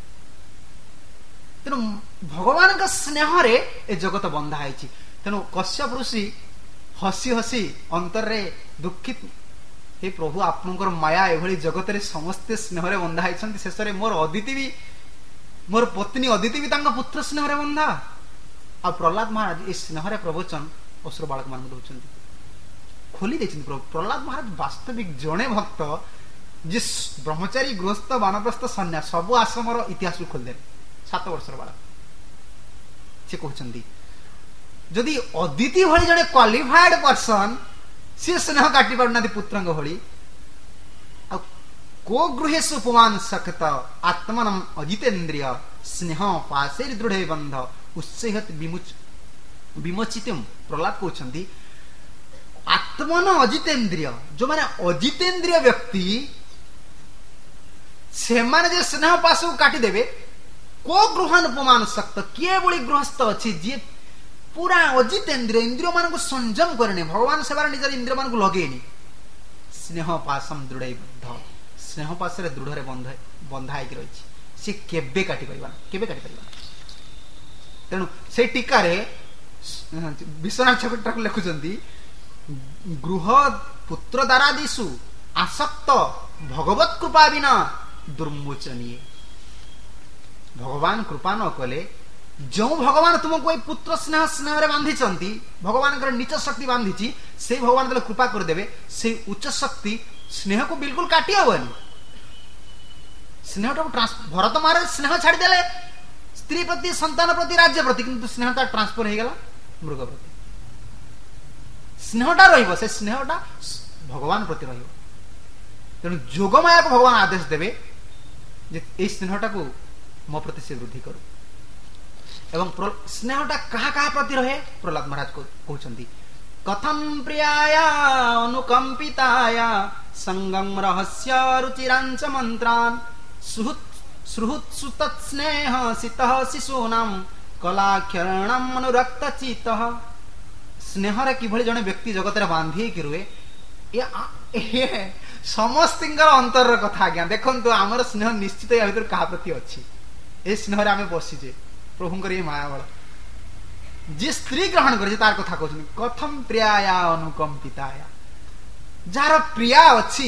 तेणु भगवान का स्नेह रे ए जगत बंधा है तेणु कश्यप ऋषि हसी हसी अंतर रे दुखित हे प्रभु आपनकर माया एभली जगत रे समस्ते स्नेह रे बंधा है शेष रे मोर अदिति भी मोर पत्नी अदिति भी तांका पुत्र स्नेह रे बंधा आ प्रहलाद महाराज ए स्नेह रे प्रवचन असुर बालक मान दौरान खोली देछन प्रहलाद महाराज वास्तविक जड़े भक्त जे ब्रह्मचारी गृहस्थ वानप्रस्थ सन्यास सब आश्रम इतिहास को खोल दे 7 वर्षर बालक से कहते जदि अदिति भली जड़े क्वालिफाइड पर्सन सी स्नेह काटि पारना पुत्र भली को गृहेश उपमान सकत आत्मनम अजितेन्द्रिय स्नेह पाशे दृढ़ बंध उत्सेहत विमोचितम प्रहलाद कहते आत्मन अजितेन्द्रिय जो माने अजितेन्द्रिय व्यक्ति से माने स्नेह पाश को काटिदेवे को गृहान उपमान सकत किए बड़ी गृहस्थ अच्छी जी पूरा अजितेन्द्रिय इंद्रिय मान को संयम करने भगवान सेवार निजर इंद्रिय मान को लगेनी स्नेह पाशम दृढ़ बंध स्नेह पाश दृढ़ बंधा होगी रही सी केबे काटि पार तेणु से टीकार विश्वनाथ ठाकुर लिखुंट गृह पुत्र दारादिषु आसक्त भगवत कृपा बिना दुर्मोचनीय भगवान कृपा न कले जो भगवान तुमको ये पुत्र स्नेह स्नेह रे बांधी भगवान नीच शक्ति बांधी से भगवान जब कृपा करदे से उच्च शक्ति स्नेह को बिल्कुल काटी हेनी स्नेह भरत महाराज स्नेह छाड़देले स्त्री प्रति संतान प्रति राज्य प्रति किंतु स्नेहटा ट्रांसफर हो गला मृग प्रति स्नेहटा रहिबो से स्नेहटा भगवान प्रति रहिबो तेणु जोगमाया को भगवान आदेश देवे जे ए स्नेहटा को मो प्रति से वृद्धि करू एवं स्नेहटा कहा कहा प्रति रहे प्रहलाद महाराज को कहउछंती कथम प्रियाया अनुकंपिताया संगम रहस्य रुचिरांच मंत्रान सुहृत् सुतत् स्नेह सितः शिशूनां कलाक्षरणम अनुरक्त चित्तः स्नेह रे किभଳି जने व्यक्ति जगत रे बांधी कि रुए ये समस्तिंकर अंतर कथा आज्ञा देखंतु हमर स्नेह निश्चित या भीतर कहा प्रति अछि ए स्नेह रे आमे बसिजे प्रभुंकर ये माया बल जे स्त्री ग्रहण करे तार कथा कहउछन कथम प्रियाया अनुकंपिताया जार प्रिया अछि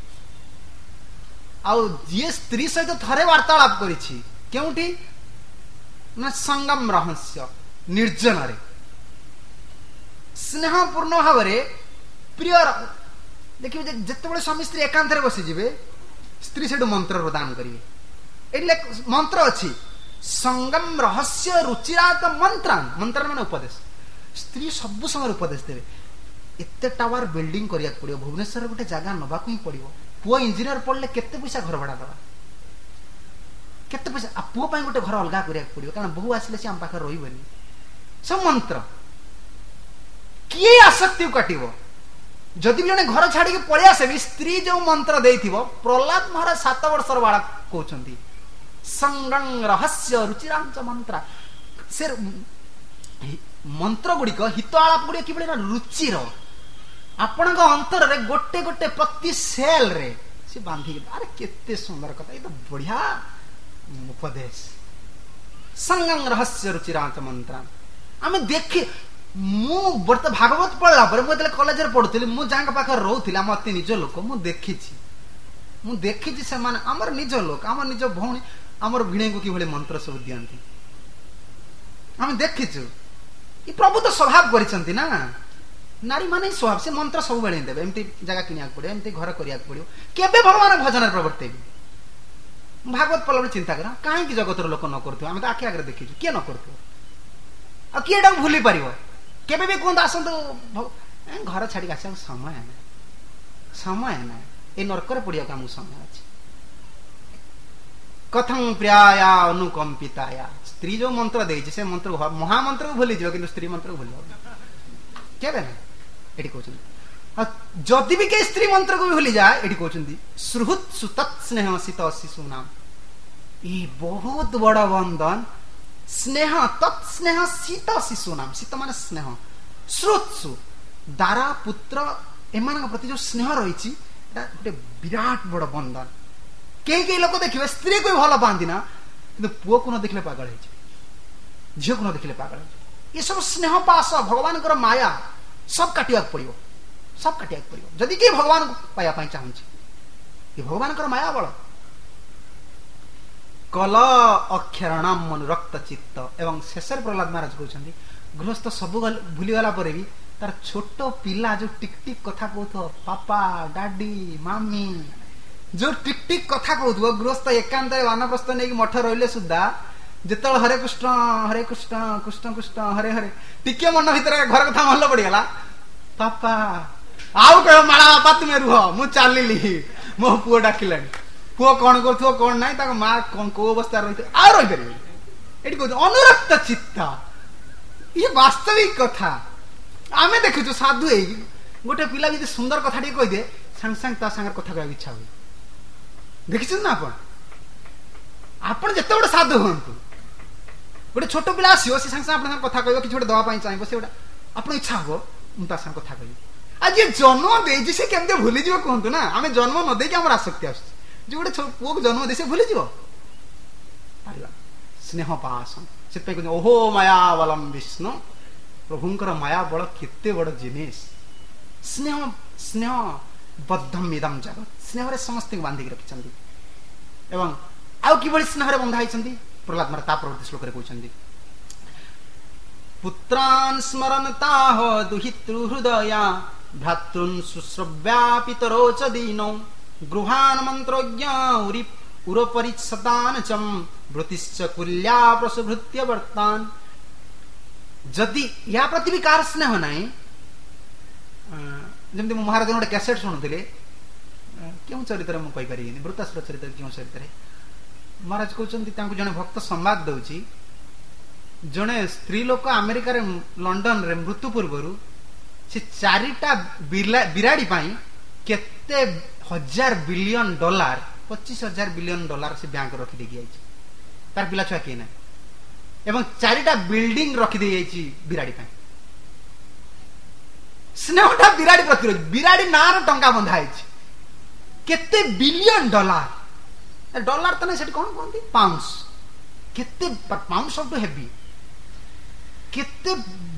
आउ जे स्त्री सहित थरे वार्तालाप करिछि केउठी ना संगम रहस्य निर्जन रे स्नेह पूर्ण भाव रे प्रिय देखिए जते बळे स्वामी स्त्री एकांत रे बसि जिवे स्त्री सेडु मंत्र प्रदान करिवे एले मंत्र अछि संगम रहस्य रुचिरात मंत्रान मंत्र माने उपदेश स्त्री सब समय उपदेश देवे एते टावर बिल्डिंग करिया पड़ियो भुवनेश्वर गोटे जगह नबा को ही पड़ियो पुओ इंजीनियर पढ़ले केते पैसा घर भड़ा दबा केते पैसा आ पुओ पई गोटे घर अलगा करिया पड़ियो कारण बहु आसिले से हम पाखर रहिबनी सब मंत्र किए आसक्ति काटिबो जदि भी जने घर छाड़ी के पळे आसे भी स्त्री जो मंत्र देइथिबो प्रहलाद महाराज 7 वर्षर बालक कहउछंती संगं रहस्य रुचिरांच मंत्र से मंत्र गुड़िक हित आलाप गुड़िक कि रुचिर आपण अंतर रे गोटे गोटे प्रति सेल रे से बांधी अरे केते सुंदर कथा ये तो बढ़िया उपदेश संगं रहस्य रुचिरांच मंत्र आमे देखि मु वर्त भागवत पढ़ला पर मु तले कॉलेज रे पढुतली मु जांग पाखर रहउथिला हम अति निज लोक मु देखिछि से माने हमर निज लोक हमर निज भौणी हमर भिणे को कि भले मंत्र सब दियंती हम देखिछु ई प्रभु तो स्वभाव करिसंती ना नारी माने स्वभाव से मंत्र सब बेले देबे एमती जगह किनिया पड़े एमती घर करिया पड़ियो केबे भगवान भजन प्रवर्तेबी भागवत पढ़ला चिंता करा काहे कि जगतर लोक न करथु हम त आखि आगे देखिछु के न करथु आ किएडा भूली परिबो केबे भी कोन आसंतो घर छाड़ी आसे समय ना ए नरकर पड़िया काम समय अछि कथं प्रियाया अनुकंपिताया स्त्री जो मंत्र देछि से मंत्र महामंत्र को भूली जियो किंतु स्त्री मंत्र को भूली केबे ना एठी कहउछन जदि भी के स्त्री मंत्र को भी भूली जाए एठी कहउछन सुहृत् सुतत् स्नेह सित शिशूनाम ई बहुत बड़ा बंधन स्नेह तत् स्नेह शीत शिशूनाम शीत माने स्नेह श्रुत्सु दारा पुत्र एमान प्रति जो स्नेह रही गोटे विराट बड़ बंधन कई लोक देखिए स्त्री को भल पाती ना कि पुओ को न देखले पागल झील को न देखले पागल ये सब स्नेह पास भगवान माया सब काटिया पड़ो सब काटिया पड़ो जदि के भगवान को पाया चाहूँ भगवान माया बल कल अक्षरणम अनुरक्त चित्त एवं शेष प्रहलाद महाराज कहते गृहस्थ सब भूली गला पर भी तार छोट पिला जो टिक टिक कथा कहथो पापा डाडी मामी जो टिक टिक कथा कहथो गृहस्थ एकांत वानप्रस्थ नहीं मठ रहिले सुद्धा जिते हरे कृष्ण कृष्ण कृष्ण हरे हरे टिके मन भीतर घर कथा मन पड़गला पापा आउ कह माला बापा तुम्हें रुह मु चलिली मो पुओ डाकिलानी पुओ कौन कर कौन ना माँ कौ अवस्था रही आ रही पारे ये अनुरक्त चित्त ये वास्तविक कथा आम देखु साधु गोटे पिला जी सुंदर कथा कही दे सांग सांग सागर कथा कह इच्छा हुए देखी ना आपण जिते गोटे साधु हूँ गोटे छोट पिला आसो सी सांग सांग कथा कह कि दवाई चाहिए से गोटे आप इच्छा हम मुझे कथा कह आज ये जन्म दे से केमती भूली जी कहतु ना आम जन्म न देकी आम आसक्ति आस गोटे पुओ को जन्म दे से भूली स्नेह पास से ओहो माया बलम विष्णु प्रभुंकर माया बड़ केते बड़ जिनिस स्नेह स्नेह बद्धम इदम जगत स्नेह समस्त बांधिक रखिंट एवं आउ कि स्नेह बंधा प्रहलाद महाराज प्रवृत्ति श्लोक कहते पुत्रान् स्मरन्ताः दुहितृहृदया भ्रातॄन् शुश्रव्या पितरो च दीनौ गृहान् मन्त्रज्ञ उरपरिच्छतान् च वृतिश्च कुल्या प्रसुभृत्य वर्तान्। जदि या प्रति भी कार स्नेह नाही जमती महाराज गोटे कैसेट शुणुले क्यों चरित्र मुझे कहीपर वृतासुर चरित्र क्यों चरित्र महाराज कहते जड़े भक्त संवाद दौची जड़े स्त्री लोक अमेरिका लंडन रे मृत्यु पूर्व से 4टा बिराड़ी केते $1,000 बिलियन 25,000 बिलियन डॉलर से बैंक रखी तार पिला छुआ किए ना एवं 4टा बिल्डिंग रखीदे बिराड़ी स्नेहटा बिराड़ी प्रति बिराड़ी नार टंका बंधा केते बिलियन डॉलर डॉलर तो नहीं कौन कहते पाउंड्स केते पाउंड सब हेवी केते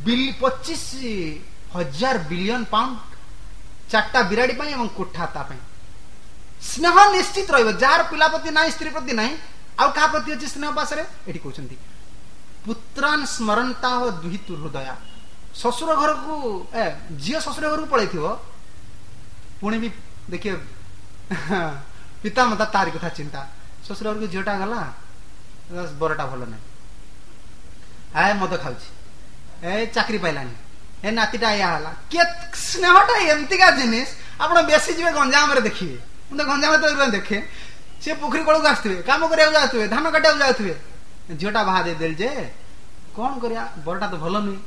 25,000 बिलियन पाउंड 4टा बिराड़ी एवं कोठा स्नेह निश्चित जार पिला प्रति ना स्त्री प्रति ना आउ क्या प्रति अच्छी स्नेह पासरे ये कहते पुत्रान् स्मरन्ता दुहितु हृदया ससुर घर को झील ससुर घर को पलि पुणी भी देखिए पिता माता तारी कथा चिंता ससुर घर को झीलटा गला बरटा भल ना मद खाऊ चाकरी पाइलानी ए नातीटा या स्नेहटा एमतीका जिनिस आप बेसी जी गंजाम देखिए मुझे गंजाम तो देखे सी पोखरी कल को आसवे कम कर जाते धान काटा जाते झीलटा बाहा दे जे कौन करिया बरटा तो भल नुहे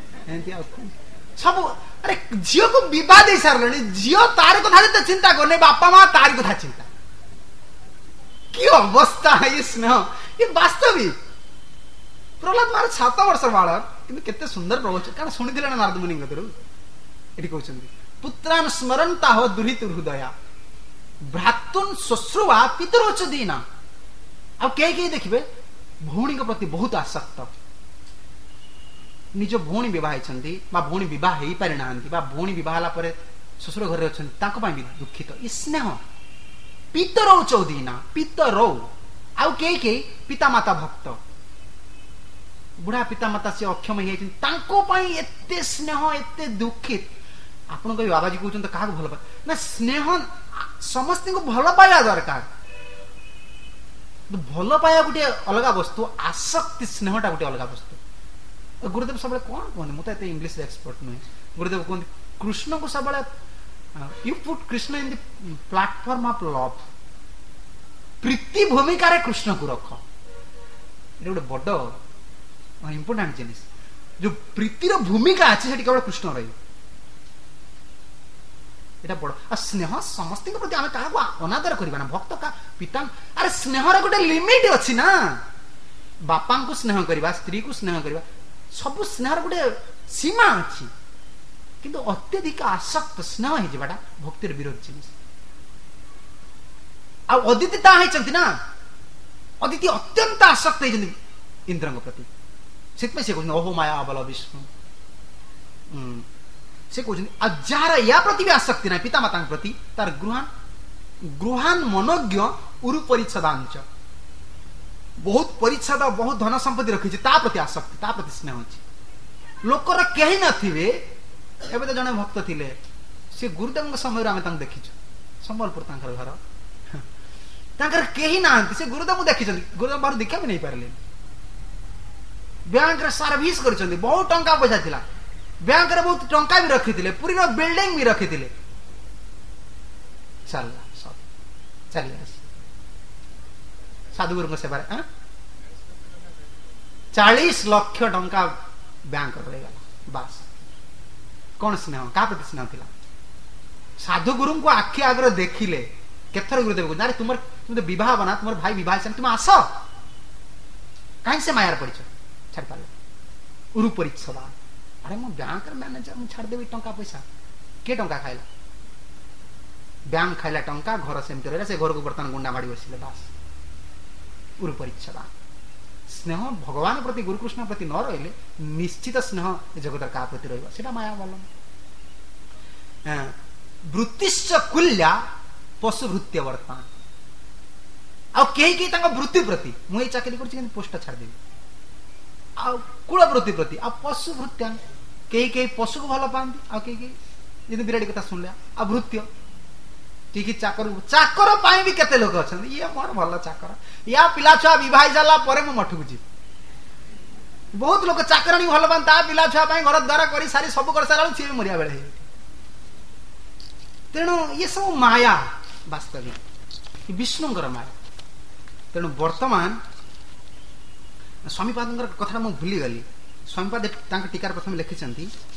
सब अरे झील को बद दे सारे झील तार कथा जो चिंता करने बापा माँ तारी कथा चिंता कि अवस्था ये स्नेह ये वास्तविक प्रहलाद महाराज 7 वर्ष बालक कितने सुंदर प्रवचन कारण शुणी ना नारद मुनि ये कहते पुत्रान् स्मरन्ता दुहितु हृदया भ्रातॄन् शुश्रूवा पितरो च दीना आ कई देखिए भौणी प्रति बहुत आसक्त निज भौणी बह भौणी बह हो पारि ना भौणी बह शशुर घर अच्छा भी दुखित ये स्नेह पितरौ चौदीना पितरौ आउ कई पिता माता भक्त बुढ़ा पिता माता से अक्षम होते स्नेह एते दुखित आपन कह बाबाजी कहते क्या भल पाए ना स्नेह समस्त को भल पाया दरकार भल पाया गोटे अलग वस्तु आसक्ति स्नेहटा गोटे अलग वस्तु गुरुदेव सब कौन कहते मुझे इंग्लिश एक्सपर्ट नुहे गुरुदेव कहते कृष्ण को सब you put Krishna in the platform of love प्रीति भूमिका कृष्ण को रख ये गोटे बड़ इंपोर्टेंट जिनिस जो प्रीतिर भूमिका अच्छे केवल कृष्ण रही बड़ आ स्नेह समस्त प्रति आम क्या अनादर करना भक्त का पिता अरे स्नेहर गोटे लिमिट अच्छी ना बापा को स्नेह करवा स्त्री को स्नेह करवा सब स्नेहर गोटे सीमा अच्छी किंतु अत्यधिक आसक्त स्नेह होगा भक्तिर विरोध जिनिस अदिति ना अदिति अत्यंत आसक्त इंद्र प्रति से कहते ओहो माया बल विष्णु से कहते जार या प्रति भी आसक्ति ना पिता माता प्रति तार गृहान मनोज्ञ उरु परिच्छदांच बहुत परिच्छद बहुत धन संपत्ति रखी प्रति आसक्ति प्रति स्नेह अच्छी लोकर कहीं नथिबे एबे तो जने भक्त थिले से गुरुदेव समय आम देखीचु संबलपुर घर तांकर कहीं ना से गुरुदेव देखी गुरुदेव बाहर दीक्षा भी नहीं पारे बैंक रे सर्विस कर बहुत टंका पैसा थिला बैंक रे बहुत टंका भी रखी पूरी बिल्डिंग भी रखी चलला सब चली साधुगुरु सेवा 40 लाख टंका बैंक रहीगला बास कौन स्नेह क्या प्रति स्नेह थिला साधुगुरु को आखि आगे देखिले केथर गुरुदेव को तुम विवाह बना तुम भाई विवाह तुम आस कहीं से मायार पड़ छाड़ पारे उरु परिच्छदा अरे मो बैंक मैनेजर मुझे छाड़देवी टंका पैसा किए टंका खाइला बैंक खाइला टंका घर सेमती रहा से घर को बर्तमान गुंडा माड़ी बसिले बास उरु परिच्छदा स्नेह भगवान प्रति गुरुकृष्ण प्रति न रही निश्चित स्नेह जगत क्या प्रति रहा माया बल वृत्तिश्च कुल्या पशुभृत्य वर्तमान आ कहीं वृत्ति प्रति मुझे चाकरी कर पोस्ट छाड़देवी कूलवृत्ति प्रति आ पशु भृत्यां कई पशु को भल पाती आदि बिराड़ी कथा शुणिया आ भृत्य ठीक चाकर पाई भी केते लोक अच्छा ये मोर भल चाकर या पिला छुआ बह जाला मु मठक जी बहुत लोग चाकराणी भल पाता पिला छुआ घर द्वारा कर सारी सब कर सारा सी मरिया बेले तेणु ये सब माया वास्तविक विष्णुंकर माया तेणु वर्तमान स्वामीपाद कथा मुझे भूलीगली स्वामीपाद टीकार प्रथम लिखिं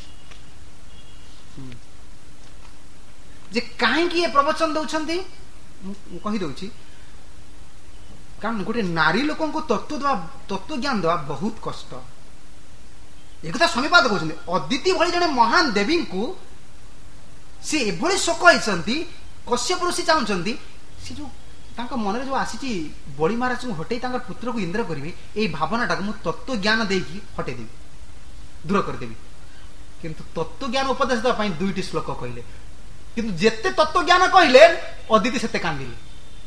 जे कहीं ये प्रवचन दौरान कहीदे कारण गोटे नारी लोक तत्व ज्ञान देवा बहुत कष्ट एक स्वामीपाद कहते अदिति भली जड़े महान देवी को सी एभली शोक होती कश्यप ऋषि चाहते सी जो मन जो आसी बड़ी महाराज को हटे पुत्र को इंद्र करेंगे ये भावनाटा को तत्व ज्ञान देकी हटेदेवी दूर करदेवी किंतु तत्व ज्ञान उपदेश देवाई दुईटी श्लोक कहले किंतु जेते तत्व ज्ञान कहले अदिति सेते कांदिले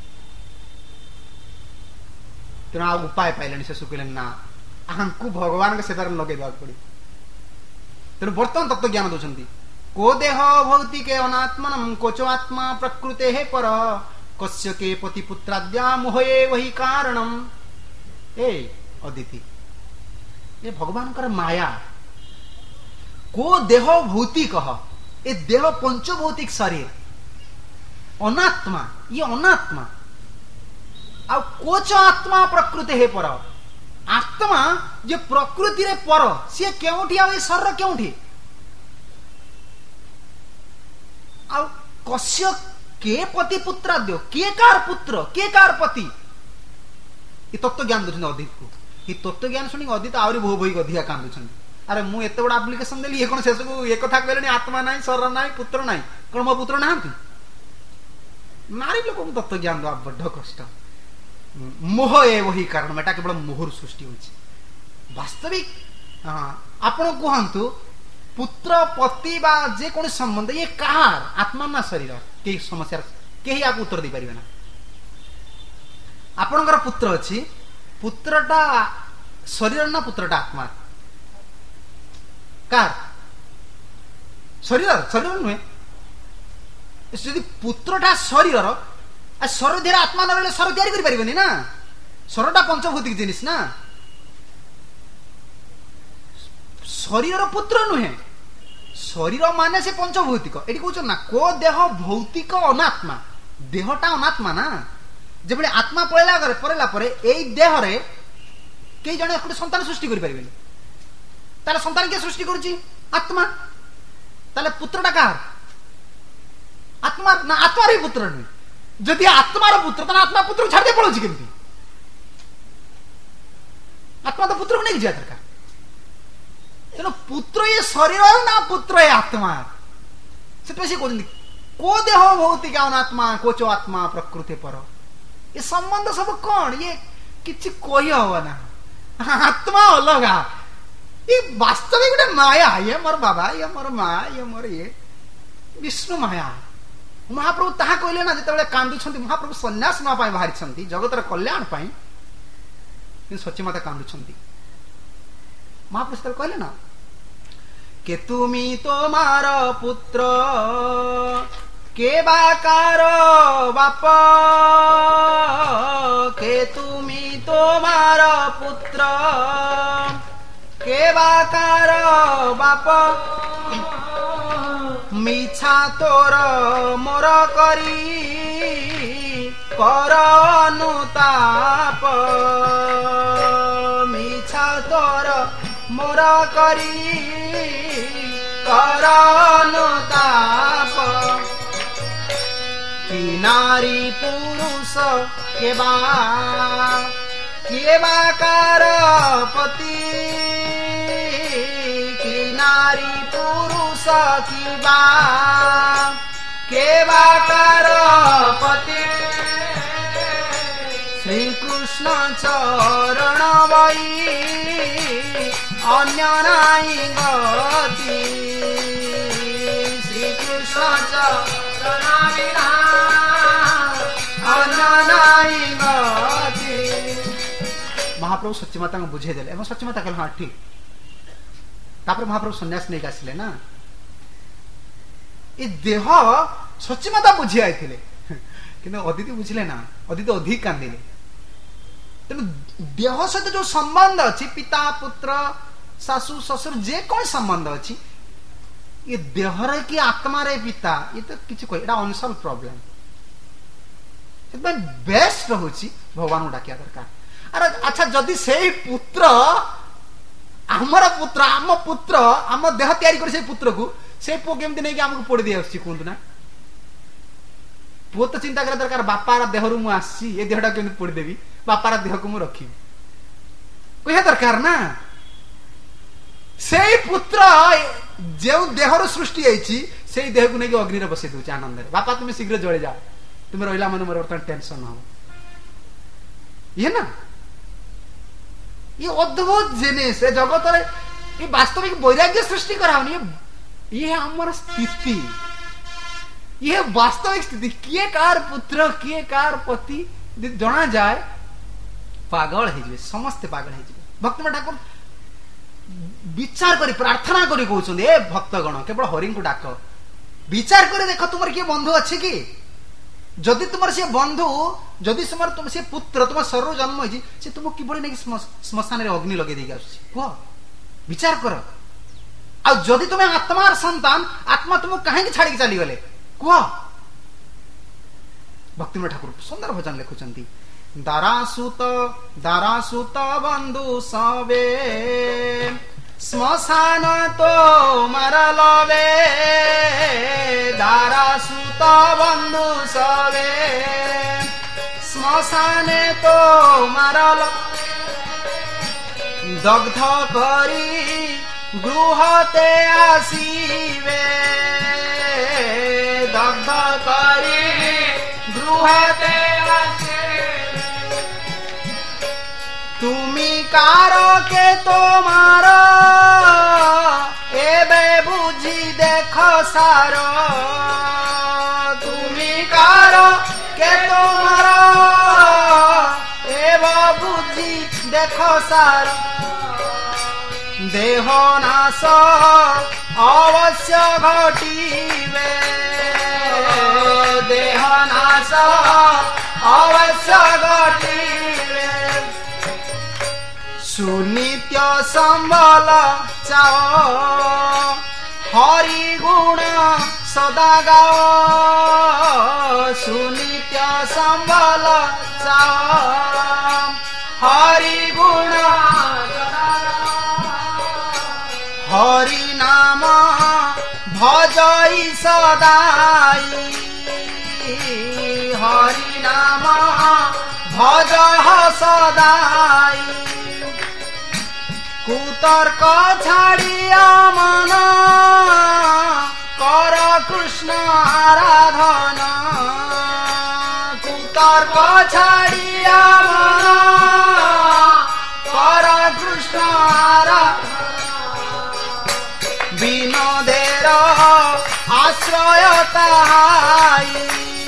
तेना आ उपाय पाइले से कहले ना आंकु भगवान के सेवार लगे पड़े तेणु बर्तमान तत्व ज्ञान दौरान को देह भौतिके अनात्मनम कोचो आत्मा प्रकृते है पर कस्य के पति पुत्राद्या मोहे वही कारणम ए अदिति ये भगवान कर माया को देह भौतिक ए देह पंचभौतिक शरीर अनात्मा ये अनात्मा आ कोच आत्मा प्रकृति है पर आत्मा जो प्रकृति रे पर सी केउठी आ शरीर केउठी आ कस्य के पति पुत्राद्य के कार पुत्र के कार पति ये तत्व ज्ञान दूसरे अदित को ये तत्व ज्ञान शुणी अदित आहरी बहु बही अधिका कांदुंट अरे मु एत बड़ा आप्लिकेशन देली ये कौन शेष को एक कथा कहले आत्मा ना शरीर ना पुत्र ना कौन मो पुत्र ना नारी लोक तत्व ज्ञान देवा बड़ कष्ट मोह ए वही कारण मेटा केवल मोहर सृष्टि होची वास्तविक आपण कहतु पुत्र पति बा जे कौन संबंध ये कहार आत्मा ना शरीर कई समस्या कहीं आपको उत्तर दे पारे ना आपणकर पुत्र अच्छी पुत्रटा शरीर ना पुत्रटा आत्मा कार शरीर शरीर नुहे यदि पुत्रटा शरीर शरीर धीरे आत्मा न रही शरीर तैयारी करें ना शरीरटा पंचभौतिक जिनिस ना शरीर पुत्र नुहे शरीर माने से पंचभौतिक ये कौन ना को देह भौतिक अनात्मा देहटा अनात्मा ना जब आत्मा पड़ेला देह रे कई जन गोटे संतान सृष्टि करें संतान किए सृष्टि करुच्ची आत्मा ताले पुत्रटा कहार आत्मा ना आत्मार ही पुत्र नुहे जदि आत्मार पुत्र तो आत्मा पुत्र को छाड़े पड़ोची केमती आत्मा तो पुत्र को नहीं जा दरकार तेना पुत्र ये शरीर ना पुत्र ये आत्मा से कहते को देह भौतिक अनात्मा कोचो आत्मा प्रकृति पर ये संबंध सब कौन ये किसी कही हम ना आत्मा अलग ये वास्तविक गोटे माया ये मोर बाबा ये मोर माँ ये मोर ये विष्णु माया महाप्रभु ताहा कहले ना जिते कांदुंट महाप्रभु सन्यास नापी बाहरी जगतर कल्याण सची माता कांदुंट महाप्रभु कहले ना के तुमी तोमार पुत्र के बाकार बाप के तुमी तोमार पुत्र के बाकार बाप मिछा तोर मोर करी कर अनुताप मिछा तोर मोर करी कर अनुताप कि नारी पुरुष के बाकार पति कि नारी पुरुष की के बाकार पति श्री कृष्ण चरण बई अन्य नाई गति श्री कृष्ण चरण बिना अन्य नाई गति महाप्रभु सच्चिमाता को बुझेदेले एवं सच्चिमाता कहले हाँ ठीक। तापर महाप्रभु सन्यास नहीं आसिले ना ये देह सच्चिमाता बुझी आइथिले किंतु अदिति बुझिले ना अदिति अधिक कांदिले। तेणु देह सहित जो संबंध अच्छी पिता पुत्र सासू ससुर जे कौन संबंध अच्छी ये देह रे कि आत्मा रे पिता ये तो किसी कोई एटा अनसॉल्व प्रॉब्लम। बेस्ट होची भगवान को डाकिया दरकार। अरे अच्छा जदि से पुत्र आमर पुत्र आम पुत्र आम देह तैयारी कर से पुत्र को से पु केमती नहीं कि हमको पोड़ दिया कहतु ना पुओ तो चिंता कर दरकार बापार देह रु मु आसी ये देहटा केमती पोड़ देवी बापार देह को मु रखी कह दरकार ना। से पुत्र जो देहर सृष्टि से देह को नहीं अग्नि बसई दूचे आनंद बापा तुम्हें शीघ्र जले जाओ तुम्हें रहा मैंने मोर बर्तमान टेंशन हो ये ना ये अद्भुत जिनिस जगत ये वास्तविक वैराग्य सृष्टि कराओ ये हमारा स्थिति ये वास्तविक स्थिति किए कार पुत्र किए कार पति जना जाए पागल है समस्ते पागल है। भक्त ठाकुर विचार करी प्रार्थना करी कहउछन ए भक्तगण केवल हरि को डाक विचार करे देख तुमर किए बंधु अच्छे कि जदि तुमर से बंधु जदि तुम से पुत्र तुम शरीर जन्म होई से तुम किबळे नै श्मशान रे अग्नि लगे देगी आछी को विचार कर आ जदि तुम आत्मार संतान आत्मा तुम काहे कि छाड़ी चली गले को भक्ति में ठाकुर सुंदर भजन लिखुचंती दारासुत बंधु सबे श्मशान तो मरलवे दारासुत बंधु सबे श्मशान तो मरल दग्ध करी गृहते आसीवे दग्ध करी गृहते तुमी कारो के तोमार एबे बुझी देखो सारो तुमी कारो के तोमार एबे बुझी देखो सारो देह नाश अवश्य घटिबे देह नाश अवश्य घटिबे सुनित्य संबल चाओ हरि गुण सदा गाओ सुनित्य संबल चाओ हरि गुण हरि नाम भजई सदाई हरि नाम भज सदाई कुतर्क छाड़िया मन कर कृष्ण आराधना कुतर्क छाड़िया मन कर कृष्ण आराधना विनोदेर आश्रय ताहाई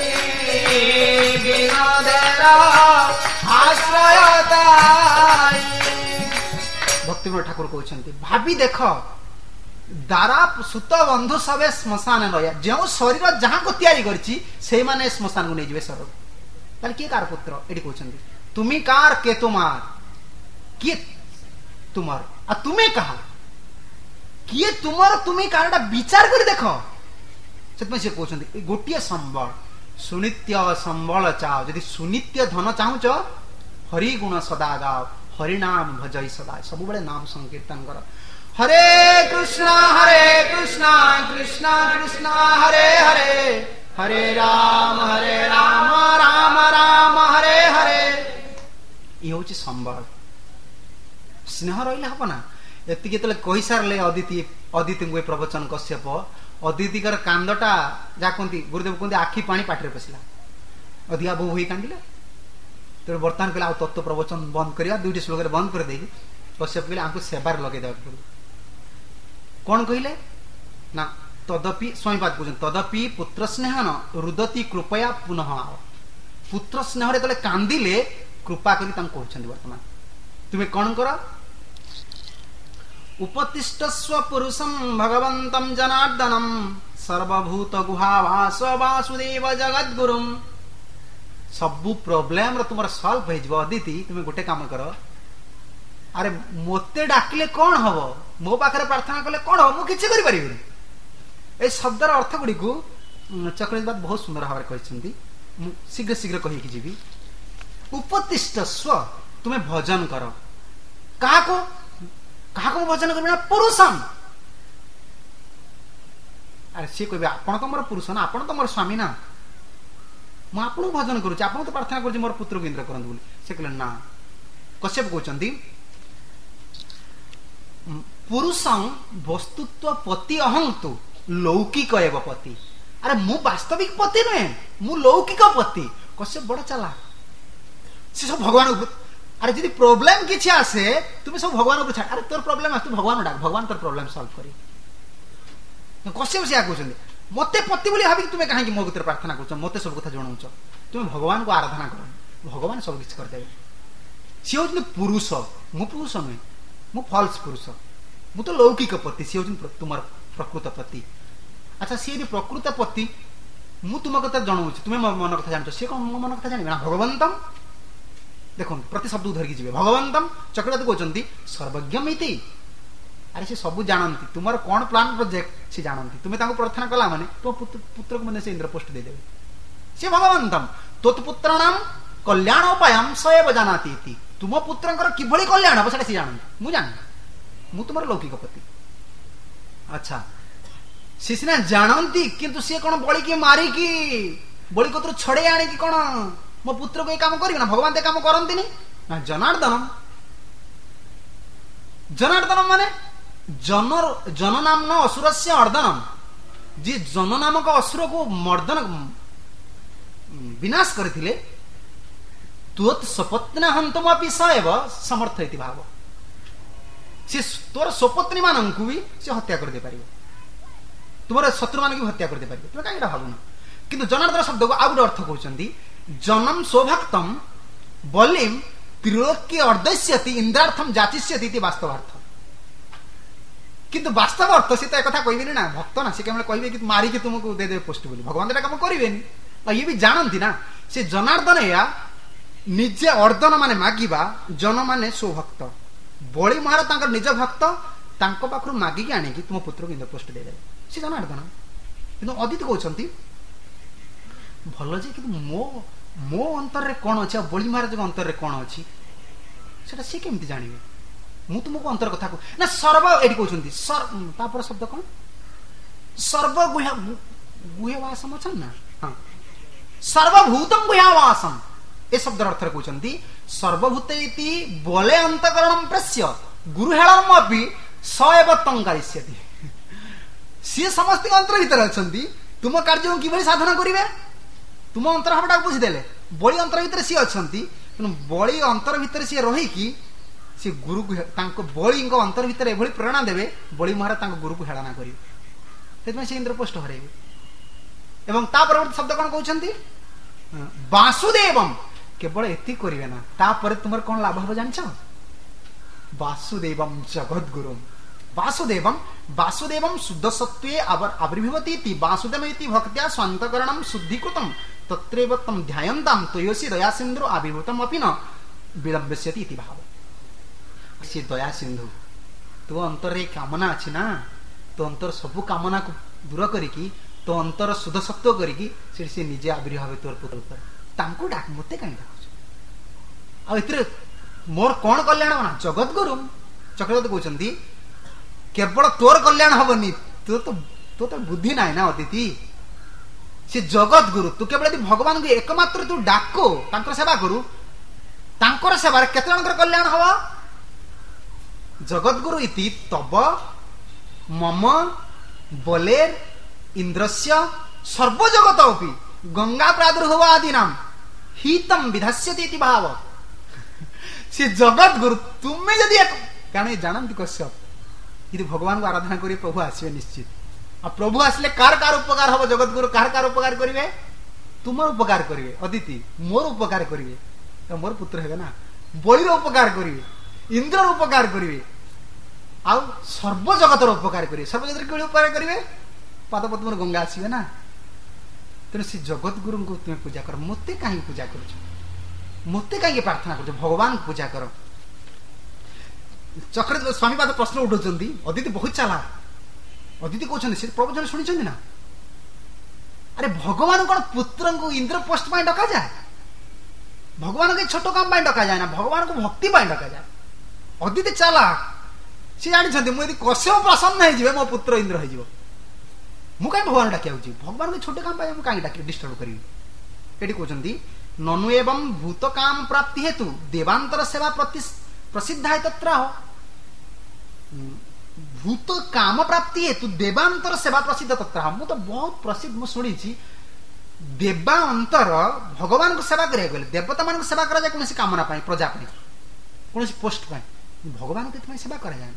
विनोदेर आश्रय ताहाई। भक्ति ठाकुर कहते भाभी देख दारा सुत बंधु सबे श्मशान रहा जो शरीर जहाँ को तैयारी करछि माने श्मशान को नहीं जिवे शरीर ताले किए कार पुत्र एटी कहते तुम्ही कार के तुमार किए तुमार आ तुम्हें कहा किए तुमर तुम्हें कार विचार कर देख से कहते गोटे संबल सुनित्य संबल चाओ यदि सुनित्य धन चाहूच हरि गुण सदा गाओ हरिनाम भजई सदा सब बड़े नाम संकीर्तन कर हरे कृष्णा कृष्णा कृष्णा हरे हरे हरे राम राम राम हरे हरे ये हूँ संबल स्नेह रही हम ना एति कही सारे अदिति को प्रवचन कश्यप अदितिकर कांदटा जहाँ कहती गुरुदेव कहते आखि पानी पाटे पशिला अधिका बहु ही कांदिले तेरे बर्तमान कहले तत्व प्रवचन बंद करिया दुईटी श्लोक बंद कर देगी कश्यप कहले आमको सेवार लगे देवा पड़े कौन कहले ना तदपि स्वामीपाद कहते तदपि पुत्र स्नेह न रुदती कृपया पुनः आओ पुत्र स्नेह रे कांदिले कृपा करी कहते बर्तमान तुम्हें कौन कर उपतिष्ठस्व पुरुषं भगवन्तं जनार्दनं सर्वभूत गुहावास वासुदेव जगद्गुरुम। सबू प्रोब्लेम रो तुमर सॉल्व हो जिवो अदिति। तुम्हें गोटे काम कर, अरे मोते डाकिले कौन हबो, मो पाखरे प्रार्थना कले कौन हबो, मु किछि करि परिबिनी। ए शब्दर अर्थ गुडी को चक्रवर्ती बात बहुत सुंदर भाव कहते, शीघ्र शीघ्र कही जीवी। उपतिष्ठस्व तुम्हें भजन कर, क्या को भजन कर पुरुषम। अरे सी कह आपण तो मोर पुरुष ना, आपण तो मोर स्वामी ना, मु आपन भजन करुच्ची, आप तो प्रार्थना कर मोर पुत्र को इंद्र करंतु बोली। से कहले ना, कश्यप कहते पुरुषं वस्तुत्व पति अहं तु लौकिक एव पति। अरे मु वास्तविक पति नुहे, मु लौकिक पति। कश्यप बड़ चला, से सब भगवान। अरे जी प्रोब्लेम किसी आसे तुम सब भगवान को छाड़, अरे तोर प्रोब्लेम आस तू भगवान डाक, भगवान तोर प्रोब्लेम सॉल्व करी। कश्यप से कहते मते पति बोली भाविक तुम्हें कहीं मो भीतर प्रार्थना कर, मते सब कथा जनाऊच, तुम भगवान को आराधना कर, भगवान सब किसी करदे। सी हूँ पुरुष, मु पुरुष नुहे, मु फॉल्स पुरुष, मु तो लौकिक पति, सी हूँ तुम प्रकृत पति। अच्छा सी यदि प्रकृत पति, मु तुम कथा जनाऊँ, तुम्हें मो मन कथा जान, सी कौन मो मन कथा जान ना। भगवंतम देखो प्रति शब्द धरिकी जी, भगवंतम चक्रवर्ती कहते सर्वज्ञमिति। अरे से सब जानती, तुम कौन प्लान प्रोजेक्ट से जानती, तुम्हें प्रार्थना कला माने तुम पुत्र को मैंने से इंद्रपोस्ट देदेवे। से भगवंतम तोत्पुत्राणाम कल्याणोपायम सएव जानाति। तुम पुत्रंकर किभଳି कल्याण हम से जानती, मु जान, मु तुम लौकिक पति। अच्छा सी सीना जानती, किंतु सी कौन बड़ी की मारी की बड़ी को छड़े आने की कौन मो पुत्र को ये काम करेंगे ना, भगवान ते काम करती ना। जनार्दनम, जनार्दनम माने जन नाम असुर से अर्दनम। जी जन नामक असुर को मर्दन विनाश करथिले, त्वत् स्वपत्न हन्तमपि स एव समर्थ इति भाव। से तोर स्वपत्नी मानन को भी से हत्या कर दे पारिबो, तुमर शत्रु मान की हत्या कर दे पारिबो, तुम काईटा भाबुना। किंतु जनार्दन शब्द को आउट अर्थ कहउचंदी जनम सौभक्तम बलिम त्रिलोक्य अर्दस्यति इंद्रार्थम जाचिष्यति इति वास्तवार्थ। किंतु वास्तव अर्थ से तो एक कथा कहबेनी ना, भक्त ना, से केवल कहबे कि मारी के तुमको दे दे पोस्ट बोली, भगवान एटा काम करिवेनी। और ये भी जानती ना, से जनार्दन या निजे अर्दन माने मागिबा, जन माने सौभक्त। बलि महाराज तांकर निज भक्त, तांको पाखरु मागी के आने की तुम पुत्र को इंद्रपोस्ट दे दे, से जनार्दन। किंतु अदिति कहउछंती भल जे कि मो अंतर रे कौन अच्छी, बलि महाराज अंतर रे कौन अच्छी सेटा सी केमती जानवे, मु तुमको अंतर कथा को ना। सर्व एटी कहउछंती तापर शब्द कौन, सर्व गुह्यवासम अछन ना। हां सर्वभूतम गुह्यवासम, ए शब्द अर्थ कहउछंती सर्वभूत इति बले अंतकरणम प्रस्य गुरुहेळम अपि सएव तंगारिष्यति। सी समस्त अंतर भीतर अछंती, तुम कार्य किभଳି साधना करिवे, तुम अंतर भावटा बुझीदेले। बलि अंतर भितर सी अच्छी, बलि अंतर भितर सी रहीकि सी गुरु को बलि अंतर भितर एभली प्रेरणा देवे, बलि महाराज गुरु को हेळना करेंगे, से इंद्रपोस्ट हरेबे। एवं ता परवर्ती शब्द कौन कहउछंती वासुदेवम, केवल एति करिवे ना, तापर तुमर कौन लाभ हो जानछ, वासुदेवम जगद्गुरुम। वासुदेवम वासुदेवम शुद्ध सत्वे आविर्भवति इति वासुदेव इति भक्त्या स्वान्तकरणं शुद्धिकृतं तत्रैव तं ध्यायन्तां तयोसि दया सिन्धु आविर्भूतम् अपि न विलम्बस्यति इति भाव। से दया सिंधु, तो अंतर रे कामना अछि ना, तो अंतर सब कामना को दूर करिकी, तो अंतर शुद्ध सत्व करिकी से निजे आविर्भाव तोर पुत्र ऊपर तांको डाक, मते काई डाक। आ इतरे मोर कोन कल्याण बना, जगद्गुरु। चक्रवर्ती कहउछंती केवल तोर कल्याण हबनी, तो बुद्धि ना ना अतिथि, से जगत गुरु। तू केवल भगवान को एकमात्र तू डाको, तांकर सेवा करू, तांकर सेवा केते जनकर कल्याण हवा। जगत गुरु इति तब मम बलेर इंद्रस्य सर्वजगत अपि गंगा प्रादुर्भव आदि नाम हितम विधास्यति इति भाव। से जगत गुरु तुम्हें यदि कारण जानती कश्यप, यदि भगवान को आराधना करिए प्रभु आसवे निश्चित। और प्रभु आसले कार उपकार हम, जगत गुरु कार उपकार करेंगे, तुम उपकार करेंगे, अदिति मोर उपकार करेंगे, तो मोर पुत्र है ना, बलिर उपकार करेंगे। इंद्र उपकार करेंगे आउ सर्वजगतर उपकार करेंगे सर्वजगत कि उपकार करेंगे पादपद्म गंगा आसवे ना तेणु से जगत गुरु को तुम्हें पूजा कर मत कहीं पूजा कर मत कहीं प्रार्थना कर भगवान को पूजा कर चक्र स्वामी पाद प्रश्न उठाऊँ अदिति बहुत चाला अदिति कहते प्रवचन शुणी ना अरे भगवान कौन पुत्र को इंद्रपोस्ट पर डका जाए भगवान के छोट काम डका जाए ना भगवान को भक्ति डका जाए अदिति चाला सी जानते मुझे कश्यप प्रसन्न हो मो पुत्र इंद्र हो मुझे भगवान डाकिया भगवान के छोटे काम कहीं डाक डिस्टर्ब करी ये कहते ननु एवं भूत काम प्राप्ति हेतु देवांतर सेवा प्रसिद्ध है तत्र भूत काम प्राप्ति हेतु देवांतर सेवा प्रसिद्ध तत्र मु तो बहुत प्रसिद्ध मुझे शुणी देवांतर भगवान को सेवा करा गले देवता मान सेवा करा जाए कौन कामना प्रजा कौन पोस्ट भगवान को सेवा करा जाए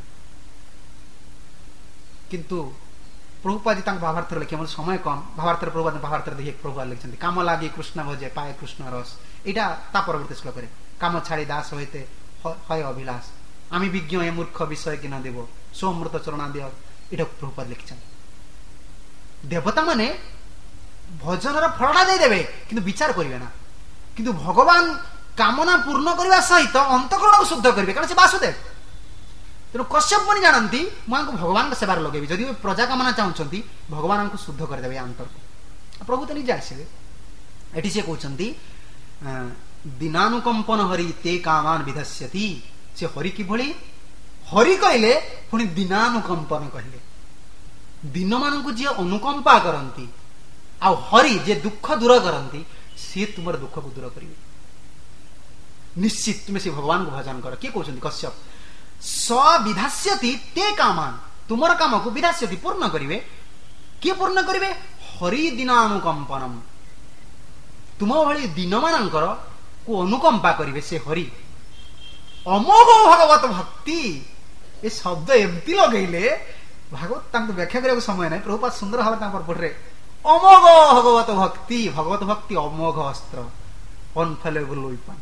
किंतु प्रभुपाद जी भावार्थ लिखे मतलब समय कम भावार्थ प्रभुपाद भावार्थ देखिए प्रभुपाद लिखते काम लागे कृष्ण भजे पाए कृष्ण रस यहाँ ता परवर्ती श्लोक काम छाड़ी दास होते हय अभिलाष आमी विज्ञ ए मूर्ख विषय कि न देव सोमृत चरणादि यहाँ प्रभुपाद लिखिं देवता माने भजन फलटा देदेवे कि विचार करेंगे ना किंतु भगवान कामना पूर्ण करने सहित अंतकरण को शुद्ध करेंगे कारण से वासुदेव तेणु कश्यप मुनि जानती मुझे भगवान को सेवार लगे जदि प्रजा कामना चाहते भगवान को शुद्ध करदे अंतर को प्रभु तो निजे आसवे ये सी कहते दीनानुकंपन हरि ते कामान विधस्यति से हरि कि हरि कहले पुणी दीनानुकंपन कहले दीन मान को जी अनुकंपा करती आ हरि जे दुख दूर करती सी तुम दुख को दूर करेंगे निश्चित तुम्हें से भगवान को भजन कर किए कहते कश्यप स विधास्यति ते कामान तुमर काम को विधास्यति पूर्ण करेंगे किए पूर्ण करेंगे हरि दीनानुकंपनम तुम भली दीन मानकर को अनुकंपा करेंगे से हरि अमोघ भगवत भक्ति ये शब्द एमती लगेले भागवत व्याख्या करने समय ना प्रभुपाद सुंदर भाव पढ़े अमोघ भगवत भक्ति अमोघ अस्त्र अनफेलेबल वेपन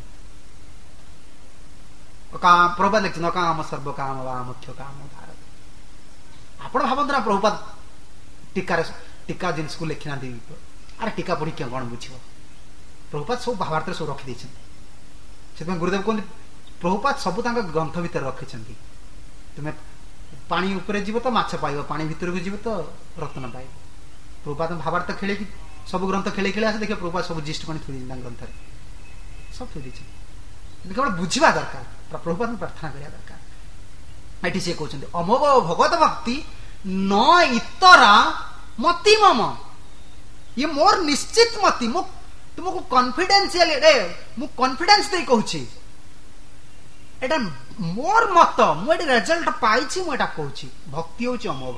प्रभुपाद लिखते काम सर्व काम वा मुख्य काम भारत आप भावना प्रभुपाद टीका जिन को लिखी ना अरे टीका पढ़ी क्या कौन बुझ प्रभुपाद सब भावार्थ सब रखी से गुरुदेव कहते प्रभुपाद सब ग्रंथ भितर रखी तुम्हें पानी उपरे जीव तो माछ पाइब पानी भितर को जीव तो रत्न पाइब प्रभुपाद भावार्थ खेले सब ग्रंथ खेले खेले आसे देखिए प्रभुपाद सब जिस्ट कर ग्रंथ सब थोड़ी केवल बुझा दरकार प्रभुपाद प्रार्थना करा दरकार ये सी कहते अमोघ भगवत भक्ति न इतरा मति मम ये मोर निश्चित मति तुमको कॉन्फिडेंशियल मु कॉन्फिडेंस दे कहूची एटा मोर मत मुझे रिजल्ट पाई मुझे कहूची भक्ति होची अमोघ